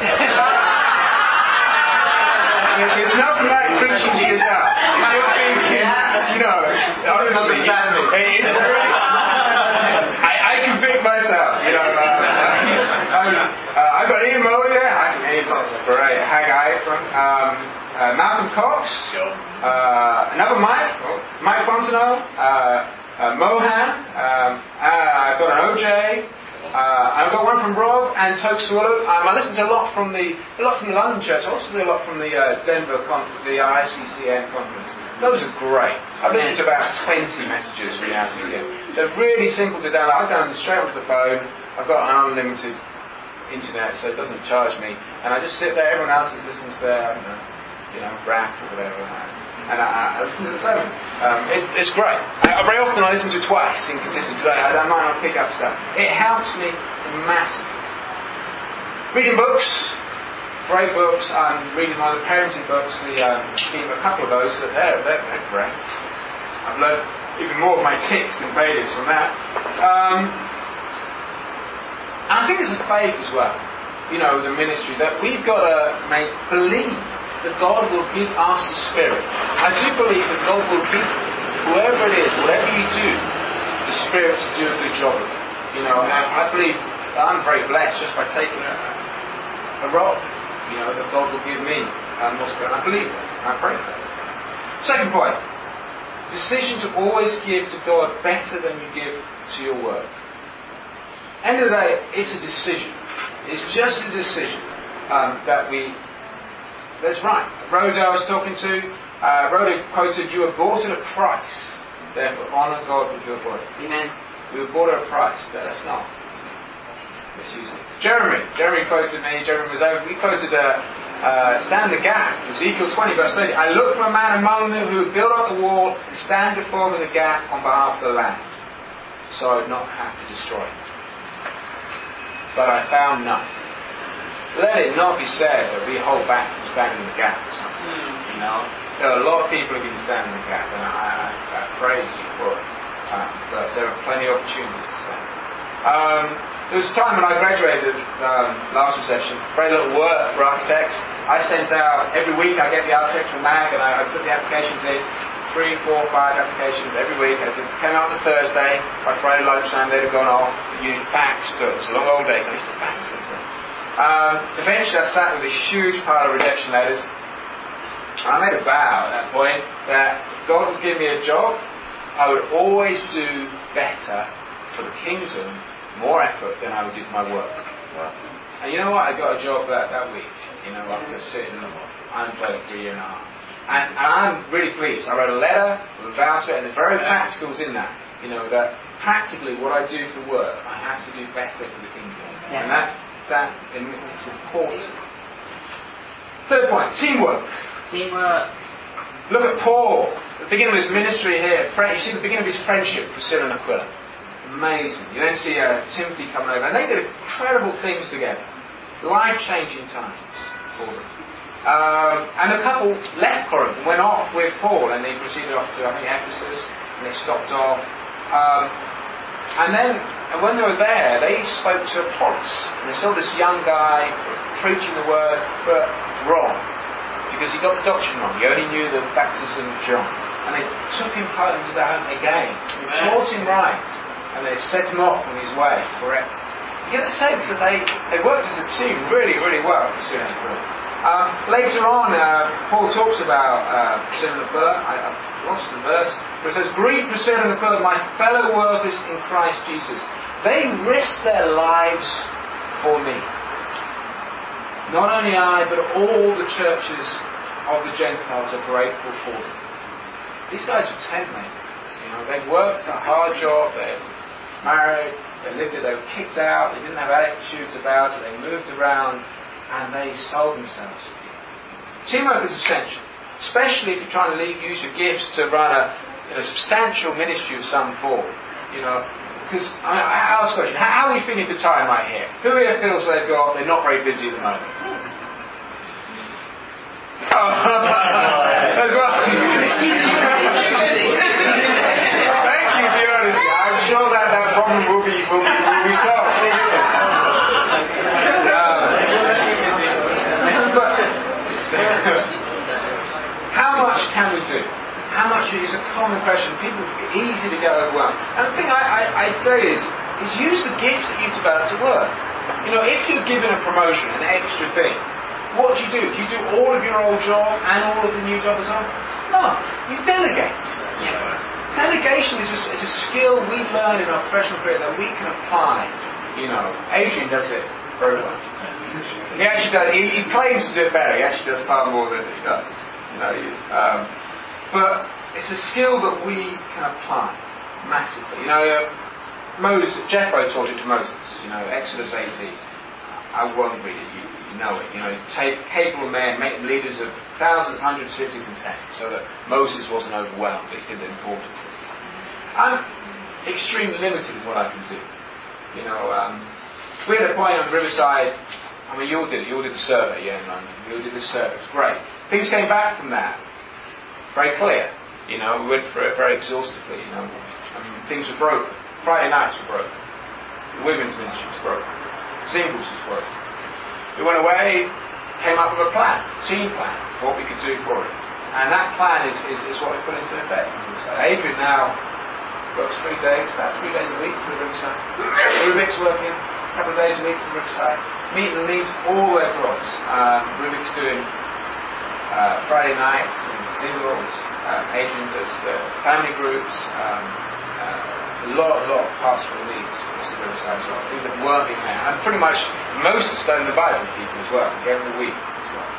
There's nothing like preaching to yourself. If you're thinking, you know, honestly, it, it's really, I, I convict myself, you know. Uh, I was, uh, I've got Ian Moe there. I can Ian's great. Haggai from. Um, Uh, Malcolm Cox, uh, another Mike, oh, Mike Fontenot, uh, uh, Mohan, um, uh, I've got an O J, uh, I've got one from Rob and Tokeswallow. Um, I listen to a lot from the a lot from the London Church. I also do a lot from the uh, Denver con- the I C C N conference. Those are great. I've listened to about twenty messages from the I C C N. They're really simple to download. I've done them straight onto the phone. I've got an unlimited internet, so it doesn't charge me. And I just sit there. Everyone else is listening to their, I don't know, you know, rap or whatever, and I, I listen to the sermon. Um, it, it's great. I, very often I listen to it twice in consistency because I, I might not pick up stuff. It helps me massively. Reading books, great books. I'm reading one of the parenting books. The um, a couple of those. They're, they're, they're great. I've learned even more of my tics and failures from that. Um, and I think it's a faith as well. You know, the ministry that we've got to make believe that God will give us the Spirit. I do believe that God will give whoever it is, whatever you do, the Spirit to do a good job of it. You know, and I believe that I'm very blessed just by taking a, a role. You know, that God will give me um, more Spirit. I believe that. I pray for that. Second point. Decision to always give to God better than you give to your work. End of the day, it's a decision. It's just a decision um, that we that's right. Rhoda I was talking to, uh, Rhoda quoted, "You were bought at a price, therefore honour God with your body." Amen. We were bought at a price, let us not misuse it. Jeremy, Jeremy quoted me, Jeremy was over, he quoted, uh, uh, stand the gap, Ezekiel twenty verse thirty, "I looked for a man among them who would build up the wall and stand before me in the gap on behalf of the land, so I would not have to destroy it. But I found none." Let it not be said that we hold back from standing in the gap or something. Mm. You know, there are a lot of people who have been standing in the gap, and I, I, I praise you for it. Um, but there are plenty of opportunities to stand. Um, there was a time when I graduated um, last recession, very little work for architects. I sent out every week. I get the architectural mag, and I, I put the applications in. Three, four, five applications every week. I did, came out on a Thursday. By Friday lunchtime, they'd have gone off. You faxed. It was a long old day, so I used to fax them. Um, eventually I sat with a huge pile of rejection letters. I made a vow at that point that if God would give me a job, I would always do better for the kingdom, more effort than I would do for my work. And you know what? I got a job that, that week, you know, after sitting unemployed for a year and a half. And, and I'm really pleased. I wrote a letter with a vow to it, and the very practicals in that, you know, that practically what I do for work, I have to do better for the kingdom. Yeah. And that That is important. Third point, teamwork. Teamwork. Look at Paul. At the beginning of his ministry here, you see the beginning of his friendship with Priscilla and Aquila. Amazing. You then see uh, Timothy coming over, and they did incredible things together. Life-changing times for them. Um, and the couple left Corinth and went off with Paul, and they proceeded off to, I think, Ephesus, and they stopped off. Um, and then And when they were there, they spoke to Apollos. And they saw this young guy preaching the word, but wrong. Because he got the doctrine wrong. He only knew the baptism of John. And they took him home to their home again. Taught him right. And they set him off on his way, correct. You get the sense that they, they worked as a team really, really well. Um, later on, uh, Paul talks about uh, Priscilla and Aquila. I, I've lost the verse. But it says, "Greet Priscilla and Aquila, my fellow workers in Christ Jesus. They risked their lives for me. Not only I, but all the churches of the Gentiles are grateful for them." These guys were tent makers. You know, they worked a hard job. They married. They lived it. They were kicked out. They didn't have attitudes about it. They moved around, and they sold themselves. Teamwork is essential, especially if you're trying to lead, use your gifts to run a, you know, substantial ministry of some form. You know. Because I, mean, I ask a question, how are we feeling for time right here? Who here feels they've got, they're not very busy at the moment? Oh, as well. Thank you for your honesty. I'm sure that that problem will be, will, will be solved. Um, but how much can we do? How much is a common question. People, it's easy to get overwhelmed. And the thing I, I, I'd say is, is use the gifts that you've developed to work. You know, if you're given a promotion, an extra thing, what do you do? Do you do all of your old job and all of the new job as well? No. You delegate. Yeah. Delegation is a, is a skill we learn in our professional career that we can apply. You know, Adrian does it very well. He actually does. He, he claims to do it better. He actually does far more than he does. You know, you, um, But it's a skill that we can apply massively. You know, uh, Moses, Jethro taught it to Moses. You know, Exodus eighteen. I won't read it. You, you know it. You know, take capable men, make them leaders of thousands, hundreds, fifties, and tens, so that Moses wasn't overwhelmed, but he did the important things. I'm extremely limited in what I can do. You know, um, we had a point on Riverside. I mean, you all did it. You all did the survey, yeah, in London. You all did the survey. It was great. Things came back from that. Very clear, you know, we went through it very exhaustively, you know, and things were broken. Friday nights were broken. The women's ministry was broken. Singles was broken. We went away, came up with a plan, team plan, what we could do for it. And that plan is, is, is what we put into effect. Adrian now works three days, about three days a week for the Riverside. Rubik's working a couple of days a week for the Riverside. Meet and lead all the way across. Um, Rubik's doing Uh, Friday nights and singles, um, Adrian does uh, family groups, um, uh, a lot, a lot of pastoral needs across the Riverside as well. Things that weren't in there. And pretty much most of studying the Bible with people as well, every week as well.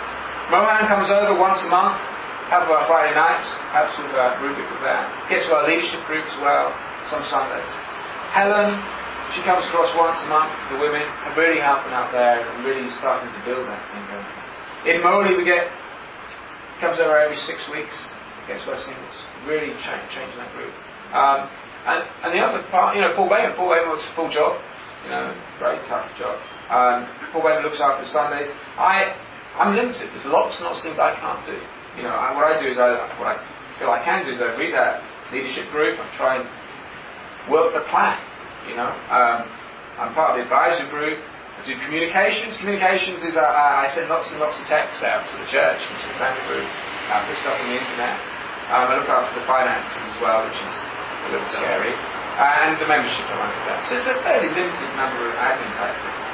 Mohan comes over once a month, have our Friday nights, perhaps with uh, Rubik with that. Gets to our leadership group as well, some Sundays. Helen, she comes across once a month with the women, and really helping out there and really starting to build that thing going. In Moley, we get, comes over every six weeks, gets to our singles, really change, changing that group. Um, and, and the other part, you know, Paul Bayman, Paul Bayman works a full job, you know, very tough job. Um, Paul Bayman looks after Sundays. I, I'm limited. There's lots and lots of things I can't do. You know, I, what I do is, I, what I feel I can do is I read that leadership group, I try and work the plan, you know. Um, I'm part of the advisory group. I do communications. Communications is uh, I send lots and lots of texts out to the church and to the family group. I put stuff on the internet. Um, I look after the finances as well, which is a little scary. Uh, and the membership I run with that. So it's a fairly limited number of admin type things.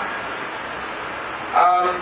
Um,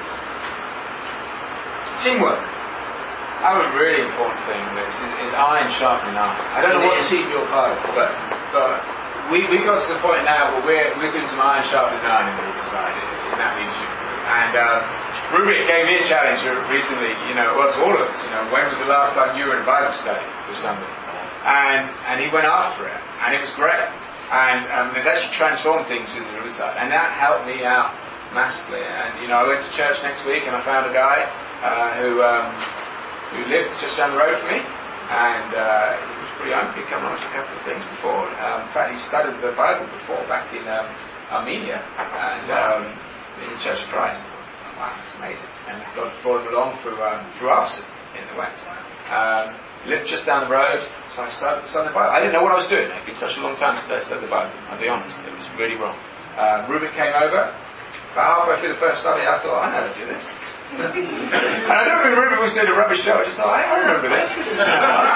teamwork. Another really important thing in this is, is iron sharpening iron. I don't know what team you're part of, but but we we got to the point now where we're we're doing some iron sharpening iron in the Rubik side in, in that leadership group. And uh, Rubik gave me a challenge recently. You know, well, to all of us. You know, when was the last time you were in a Bible study with somebody? And and he went after it, and it was great. And um, it's actually transformed things in the Rubik side, and that helped me out massively. And you know, I went to church next week, and I found a guy uh, who. Um, who lived just down the road from me, and uh, he was pretty young. He'd come along to a couple of things before. Um, in fact, he studied the Bible before back in um, Armenia and um, in the Church of Christ. Wow, that's amazing. And God brought him along through um, through us in the West. Um, he lived just down the road, so I started studying the Bible. I didn't know what I was doing. It'd been such a long time since I studied the Bible. I'll be honest, it was really wrong. Uh, Rubik came over. About halfway through the first study, I thought, I know how to do this. And I don't remember Rubik was doing a rubbish show. I just thought, I remember this. This is Go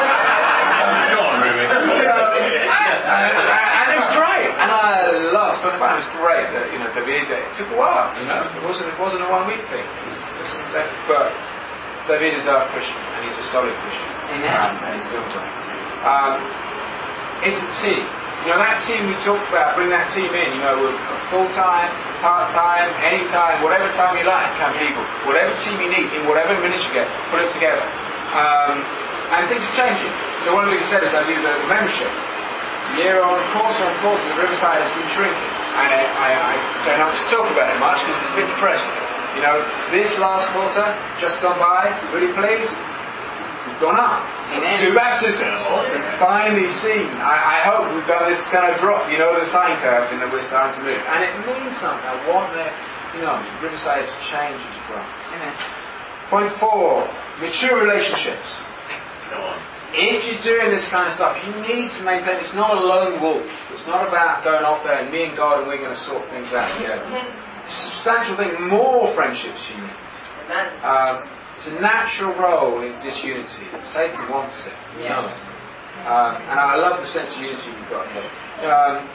on, Rubik. You know, and, and it's great. And I loved it. It was great that, you know, David, it took a while, you know. It wasn't, it wasn't a one week thing. It was just, but David is our Christian, and he's a solid Christian. Um, and he's doing great. Um, it's a team. You know, that team we talked about, bring that team in, you know, with full-time, part-time, any-time, whatever time you like, come people. Whatever team you need, in whatever ministry you get, put it together. Um, and things are changing. You know, one of the things I said is I do the, the membership. Year on, quarter on quarter, the Riverside has been shrinking. And I, I, I don't have to talk about it much because it's a bit depressing. You know, this last quarter, just gone by, really pleased, we've gone up. Amen. Two baptisms. Awesome. Finally seen. I, I hope we've done this kind of drop, you know, the sine curve, and that we're starting to move. And it means something. I want the, you know, Riverside to change and to grow. Amen. Point four, mature relationships. Go on. If you're doing this kind of stuff, you need to maintain. It's not a lone wolf. It's not about going off there and me and God and we're going to sort things out. You know, substantial thing. More friendships you need. Um, It's a natural role in disunity. Satan wants it. You know it. Um, and I love the sense of unity we've got here. Um,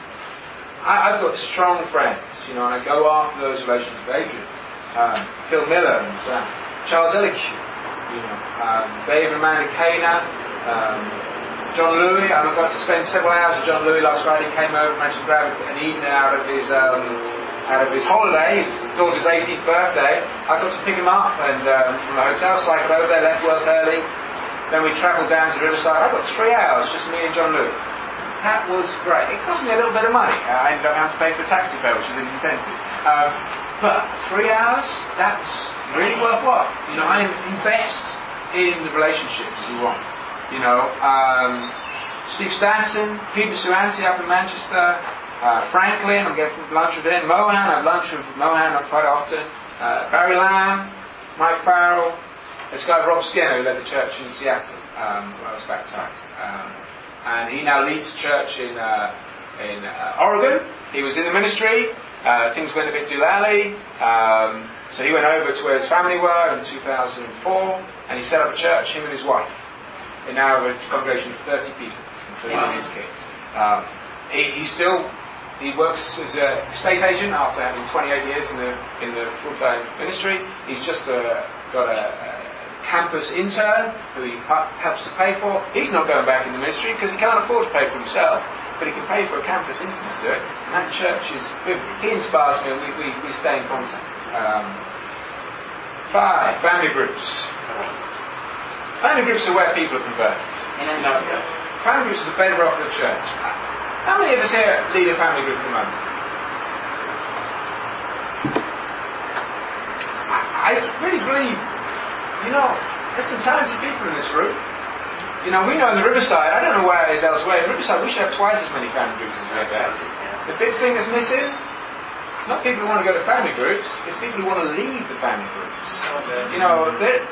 I, I've got strong friends, you know, and I go after those relations with Adrian, um, Phil Miller, and uh, Charles Ellicoe, you know, um, Dave and Amanda Cana, um, John Louis. I got to spend several hours with John Louis last Friday. He came over, managed to grab an evening out of his. Um, Out of his holiday, his daughter's eighteenth birthday, I got to pick him up and um, from the hotel, cycled over there, left work early. Then we travelled down to Riverside. I got three hours, just me and John Lewis. That was great. It cost me a little bit of money. Uh, I ended up having to pay for a taxi fare, which I didn't intend to. Um, but three hours, that was really worthwhile. You know, I invest in the relationships you want. You know, um, Steve Stanton, Peter Suanti up in Manchester. Uh, Franklin, I'm getting lunch with him. Mohan, I have lunch with Mohan quite often. Uh, Barry Lamb, Mike Farrell. This guy Rob Skinner, who led the church in Seattle um, when I was baptized. Um, and he now leads a church in uh, in uh, Oregon. He was in the ministry. Uh, things went a bit doolally. Um, so he went over to where his family were in two thousand four, and he set up a church, him and his wife. They now have a congregation of thirty people, including wow. his kids. Um, he, he still... He works as a estate agent after having twenty-eight years in the in the full-time ministry. He's just uh, got a, a campus intern who he ha- helps to pay for. He's not going back in the ministry because he can't afford to pay for himself, but he can pay for a campus intern to do it. And that church is, he inspires me, and we, we, we stay in contact. Um, Five, family groups. Family groups are where people are converted. You know, family groups are the bedrock of the church. How many of us here lead a family group at the moment? I, I really believe, you know, there's some talented people in this room. You know, we know in the Riverside, I don't know where it is elsewhere, in Riverside we should have twice as many family groups as we have there. The big thing that's missing, not people who want to go to family groups, it's people who want to lead the family groups. You know, they're,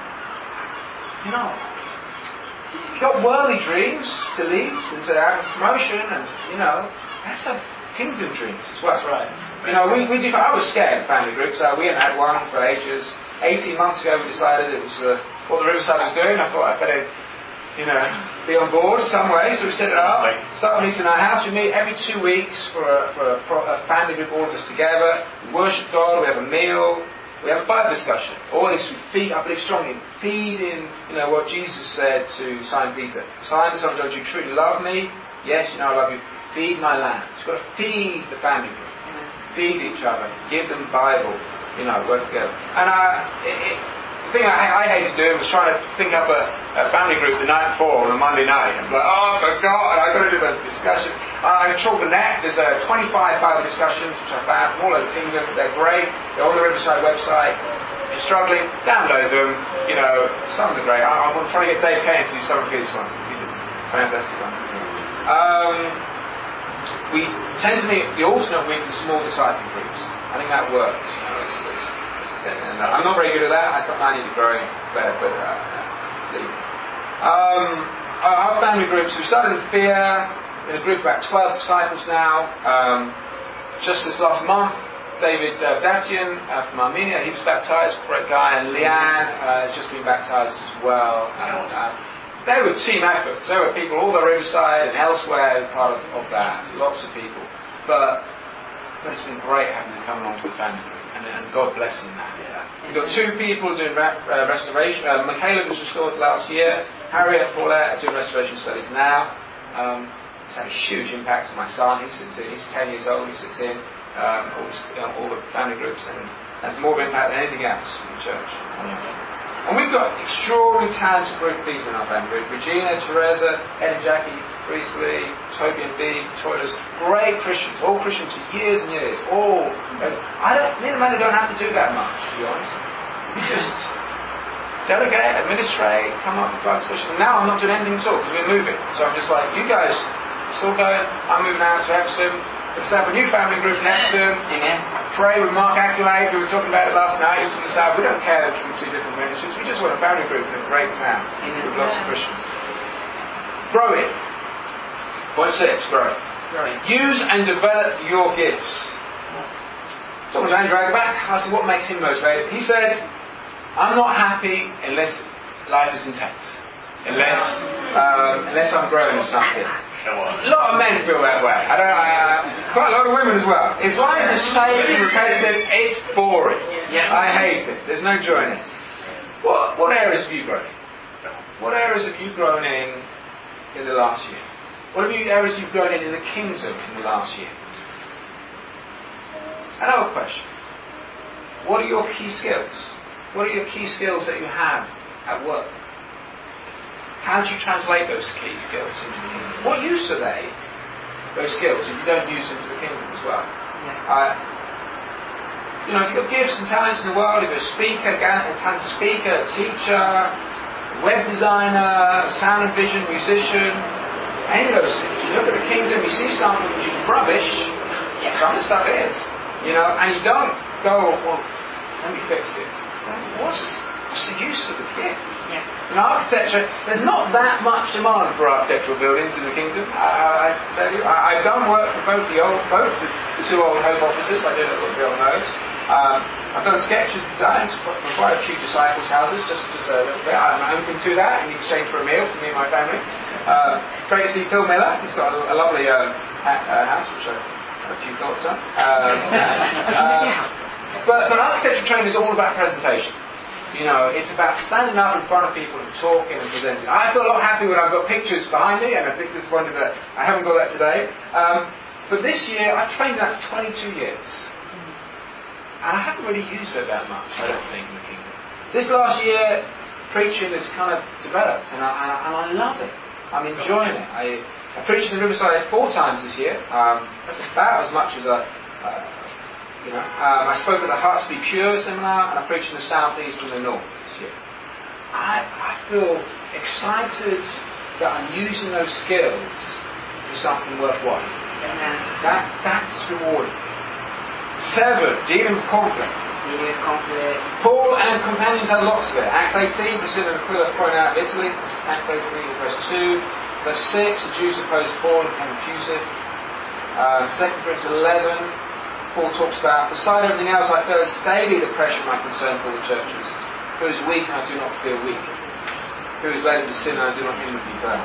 you know, you've got worldly dreams to lead and to have a promotion, and, you know, that's a kingdom dreams as well. That's right. You know, we, we do, I was scared of family groups. Uh, we hadn't had one for ages. eighteen months ago we decided it was uh, what the Riverside was doing. I thought I'd better, you know, be on board some way, so we set it up. Started meeting in our house. We meet every two weeks for a, for a, for a family group, all of us together. We worship God. We have a meal. We have a Bible discussion. Always we feed. I believe strongly in feeding. You know what Jesus said to Simon Peter. Simon, son of John, do you truly love me? Yes, you know I love you. Feed my lambs. You've got to feed the family group. Feed each other. Give them Bible. You know, work together. And I. It, it, The thing I, I hated doing was trying to think up a, a family group the night before on a Monday night. I'm like, oh my God, I've got to do the discussion. Uh, I control the net. There's uh, twenty-five Bible discussions, which I found from all over the kingdom. They're great. They're on the Riverside website. If you're struggling, download them. You know, some of them are great. I, I'm trying to get Dave Kane to do some of his ones. He does fantastic ones. Um, we tend to meet the alternate week in small discipling groups. I think that works. You know, it's, it's, And I'm not very good at that. I something I need to grow better, but uh, leave. Um, our, our family groups, we started in Fear, in a group of about twelve disciples now. Um, just this last month, David uh, Datian uh, from Armenia, he was baptized, great guy, and Leanne uh, has just been baptized as well. And, uh, they were team efforts. There were people all over Riverside and elsewhere part of, of that. Lots of people. But, but it's been great having them come along to the family group. And, and God bless him that. Yeah. We've got two people doing re- uh, restoration. Uh, Michaela was restored last year. Harriet and Paulette are doing restoration studies now. Um, it's had a huge impact on my son. He sits in. He's ten years old. He sits in um, all, this, you know, all the family groups, and has more impact than anything else in the church. And we've got extraordinary talented group of people in our family group. Regina, Teresa, Ed and Jackie, Priestley, Toby and B, Toilers, great Christians, all Christians for years and years. All, I don't, me and Amanda don't have to do that much, to be honest. We just delegate, administrate, come up with God's solution. And now I'm not doing anything at all because we're moving. So I'm just like, you guys still going, I'm moving out to Epsom. Let's have a new family group in Epsom. Amen. Pray with Mark Aculate, we were talking about it last night. He's from the south. We don't care that we're two different ministries. We just want a family group in a great town Amen. with lots of Christians. Grow it. Point six, grow it. Grow it. Use and develop your gifts. Talking to Andrew Agback, I said, what makes him motivated? He said, I'm not happy unless life is intense. Unless, um, unless I'm growing in something. A lot of men feel that way. I don't. Uh, quite a lot of women as well. If life is safe and repetitive, it's boring. Yeah. I hate it. There's no joy in it. What what areas have you grown in? What areas have you grown in in the last year? What have you areas you've grown in in the kingdom in the last year? Another question. What are your key skills? What are your key skills that you have at work? How do you translate those key skills into the kingdom? What use are they, those skills, if you don't use them for the kingdom as well? Yeah. Uh, you know, if you've got gifts and talents in the world, if you're a speaker, a talented speaker, a teacher, web designer, sound and vision, musician, any of those things, you look at the kingdom, you see something which is rubbish, yeah. Some of the stuff is, you know, and you don't go, well, let me fix it. What's, what's the use of the gift? Yes. In architecture, there's not that much demand for architectural buildings in the kingdom. I, I tell you, I, I've done work for both the old, both the, the two old Hope offices. I did a little bit on those. Um, I've done sketches, designs for quite a few disciples' houses, just just a little bit. I'm open to that in exchange for a meal for me and my family. Uh, Tracy Phil Miller, he's got a, a lovely um, ha- uh, house, which I have a few thoughts on. Um, uh, but, but architecture training is all about presentation. You know, it's about standing up in front of people and talking and presenting. I feel a lot happy when I've got pictures behind me, and I think disappointed that I haven't got that today. Um, but this year, I've trained that for twenty-two years. And I haven't really used it that much, I don't think, in the kingdom. This last year, preaching has kind of developed, and I, and I, and I love it. I'm enjoying it. I, I preached in the Riverside four times this year. Um, that's about as much as I, uh, you know. Um, I spoke at the Hearts Be Pure seminar, and I preached in the South East and the North this year. I, I feel excited that I'm using those skills for something worthwhile. Amen. That, that's rewarding. Seven, dealing with conflict. Dealing with conflict. Paul and companions had lots of it. Acts eighteen, Priscilla and Aquila thrown out of Italy. Acts eighteen, verse two. Verse six, the Jews opposed Paul and became abusive. Um, Second Corinthians eleven, Paul talks about, beside everything else, I feel it's daily the pressure of my concern for the churches. Who is weak, I do not feel weak. Who is led into sin, I do not inwardly burn.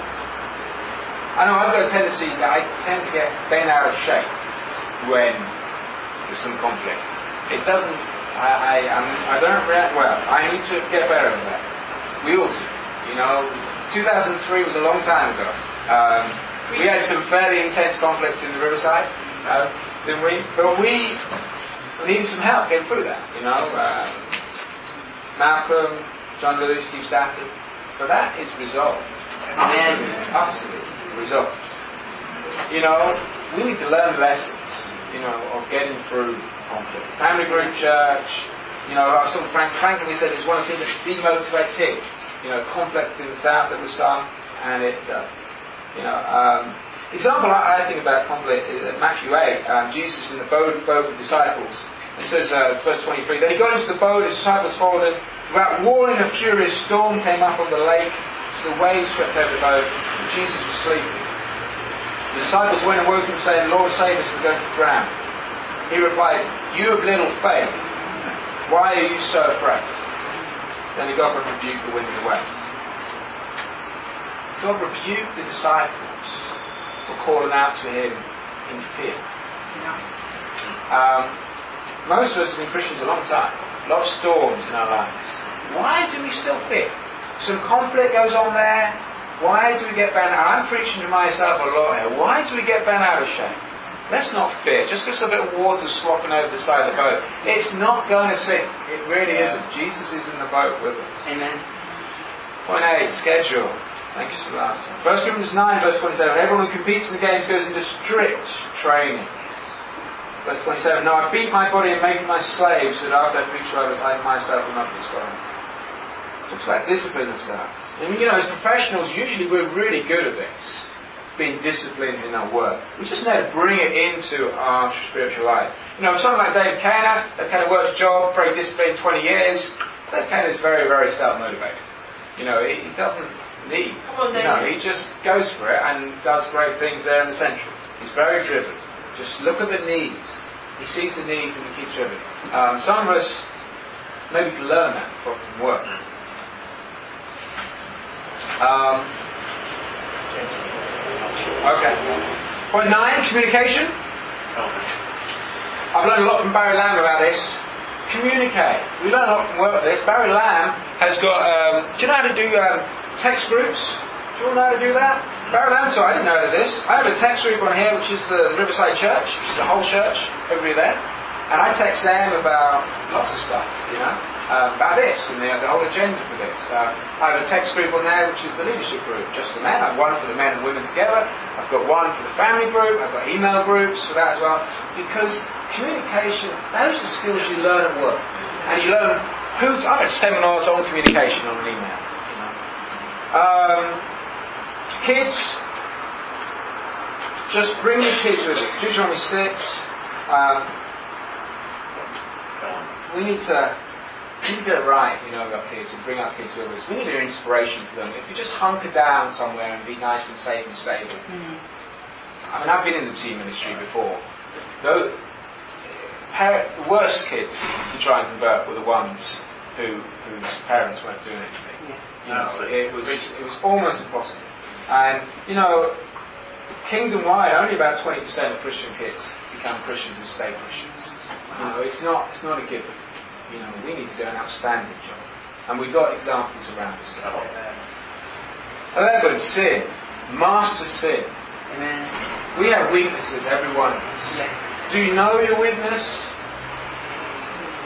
I know I've got a tendency, I tend to get bent out of shape when there's some conflict. It doesn't, I, I, I'm, I don't react well. I need to get better at that. We all do. You know, two thousand three was a long time ago. Um, we had some fairly intense conflict in the Riverside, uh, didn't we? But we, we needed some help getting through that, you know. Um, Malcolm, John Lewis, Steve Stafford. But that is resolved. Utterly, utterly resolved. You know, we need to learn lessons, you know, of getting through conflict. Family group church, you know, I was talking to Frank, Frank and we said it's one of the things that demotivates him. You know, conflict in the South that was sung, and it does. You know, um, example I, I think about conflict is uh, Matthew eight, um, Jesus in the boat, boat with disciples. It says, uh, verse twenty-three, then he got into the boat, his disciples followed him. Without warning, a furious storm came up on the lake, so the waves swept over the boat, and Jesus was sleeping. The disciples went and woke him, saying, Lord, save us, we're going to drown. He replied, you of little faith, why are you so afraid? Then he got up and rebuked the wind and the waves. God rebuked the disciples for calling out to him in fear. Um, most of us have been Christians a long time. A lot of storms in our lives. Why do we still fear? Some conflict goes on there. Why do we get bent out? I'm preaching to myself a lot here. Why do we get bent out of shape? Let's not fear. Just because a bit of water slopping over the side of the boat, it's not going to sink. It really yeah. isn't. Jesus is in the boat with us. Amen. Point eight, schedule. Thank you for that. First Corinthians nine, verse twenty-seven. Everyone who competes in the games goes into strict training. Verse twenty-seven. No, I beat my body and make it my slave, so that after I preach to others, I myself will not be destroyed. Talks about discipline and stuff. I mean, you know, as professionals, usually we're really good at this. Being disciplined in our work. We just know to bring it into our spiritual life. You know, someone like David Kaner, that kind of works job, very disciplined, twenty years, that kind of is very, very self-motivated. You know, he, he doesn't need, Come on, you know, he just goes for it and does great things there in the central. He's very driven. Just look at the needs. He sees the needs and he keeps driven. Um, some of us maybe can learn that from work. Um, Okay. Point nine, communication. I've learned a lot from Barry Lamb about this. Communicate. We learn a lot from work with this. Barry Lamb has got, um, do you know how to do um, text groups? Do you all know how to do that? Barry Lamb taught, I didn't know this. I have a text group on here, which is the Riverside Church, which is the whole church, everybody there. And I text them about lots of stuff, you know, um, about this and the, the whole agenda for this. Uh, I have a text group on there, which is the leadership group, just for men. I have one for the men and women together. I've got one for the family group. I've got email groups for that as well. Because communication, those are skills you learn at work. And you learn who to, I've had seminars on communication on an email. You know. um, kids, just bring your kids with us. Deuteronomy six. Um, We need to we need to get it right, you know, with our kids and bring our kids with us. We need an inspiration for them. If you just hunker down somewhere and be nice and safe and stable. Mm-hmm. I mean, I've been in the teen ministry before. Those, parent, the worst kids to try and convert were the ones who whose parents weren't doing anything. Yeah. You know, it was it was almost impossible. And you know, kingdom-wide, only about twenty percent of Christian kids become Christians and stay Christians. You know, it's not it's not a given. You know, we need to do an outstanding job. And we've got examples around us. Eleven, sin. Master sin. Amen. We have weaknesses, every one of us. Yeah. Do you know your weakness?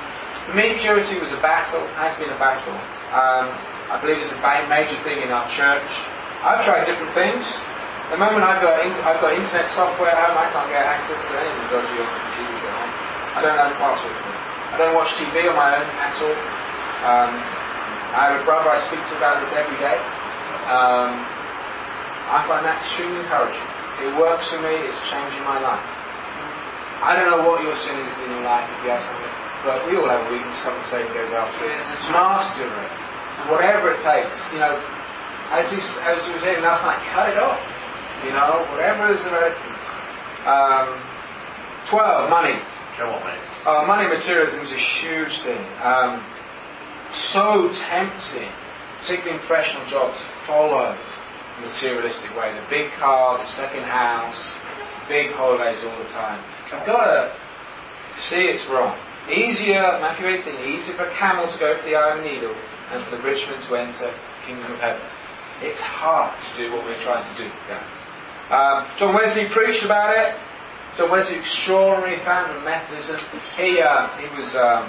For me, purity was a battle, has been a battle. Um, I believe it's a major thing in our church. I've tried different things. The moment I've got, in, I've got internet software at home, I can't get access to anything dodgy on the computers at home. I don't have a password for it. I don't watch T V on my own at all. Um, I have a brother I speak to about this every day. Um, I find that extremely encouraging. It works for me, it's changing my life. I don't know what your sin is in your life if you have something, but we all have a weakness, something Satan goes after us. Master it. Whatever it takes. You know, as, he, as you were saying last night, cut it off. You know, whatever is about it. Um, twelve, money. Come on, mate. Uh, money materialism is a huge thing. Um, so tempting, particularly in professional jobs, to follow the materialistic way. The big car, the second house, big holidays all the time. You've got to see it's wrong. Easier, Matthew eighteen, easier for a camel to go for the eye of a needle and for the rich man to enter the kingdom of heaven. It's hard to do what we're trying to do, guys. Um, John Wesley preached about it. John Wesley, extraordinary founder of Methodism. He uh, he was um,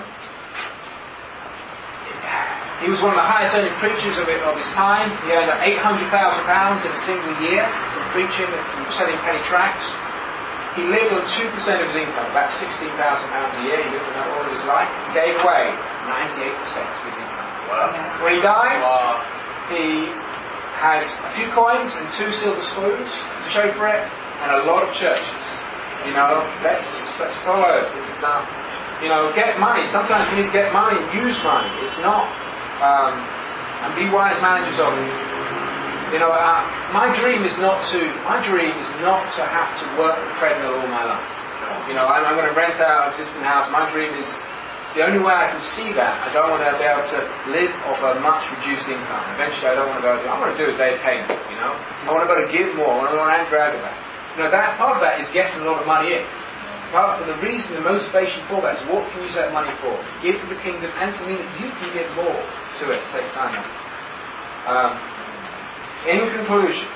he was one of the highest earning preachers of, it, of his time. He earned eight hundred thousand pounds in a single year from preaching and from selling penny tracts. He lived on two percent of his income, about sixteen thousand pounds a year. He lived on that all of his life. He gave away ninety-eight percent of his income. Wow. When he died, Wow. he had a few coins and two silver spoons to show for it, and a lot of churches. You know, let's let's follow this example. You know, get money. Sometimes you need to get money and use money. It's not, um, and be wise managers of it. You know, uh, my dream is not to. My dream is not to have to work the treadmill all my life. You know, I'm, I'm going to rent out an existing house. My dream is the only way I can see that is I want to be able to live off a much reduced income. Eventually, I don't want to go. I want to do a Dave Kane. You know, I want to go to give more. I want to go to Andrew Agatha. You know, that part of that is getting a lot of money in. Part of the reason, the motivation for that is what can you use that money for? Give to the kingdom and to mean that you can give more to it. Take time out. Um, In conclusion,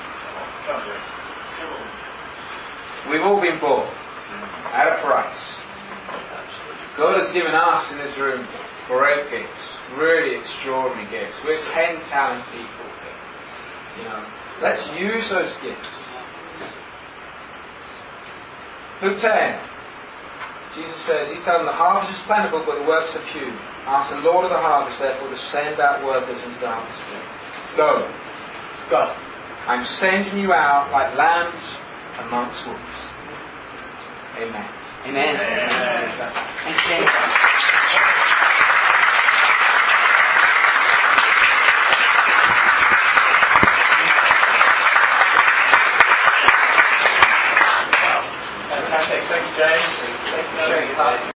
we've all been bought at a price. God has given us in this room great gifts, really extraordinary gifts. We're ten talent people. You know, let's use those gifts. Luke ten. Jesus says, He told them, the harvest is plentiful, but the workers are few. Ask the Lord of the harvest, therefore, to send out workers into the harvest field. Go. Go. I'm sending you out like lambs amongst wolves. Amen. Amen. Amen. Thanks, Dave. Fantastic. Thank you, James. Thank you for sharing your time.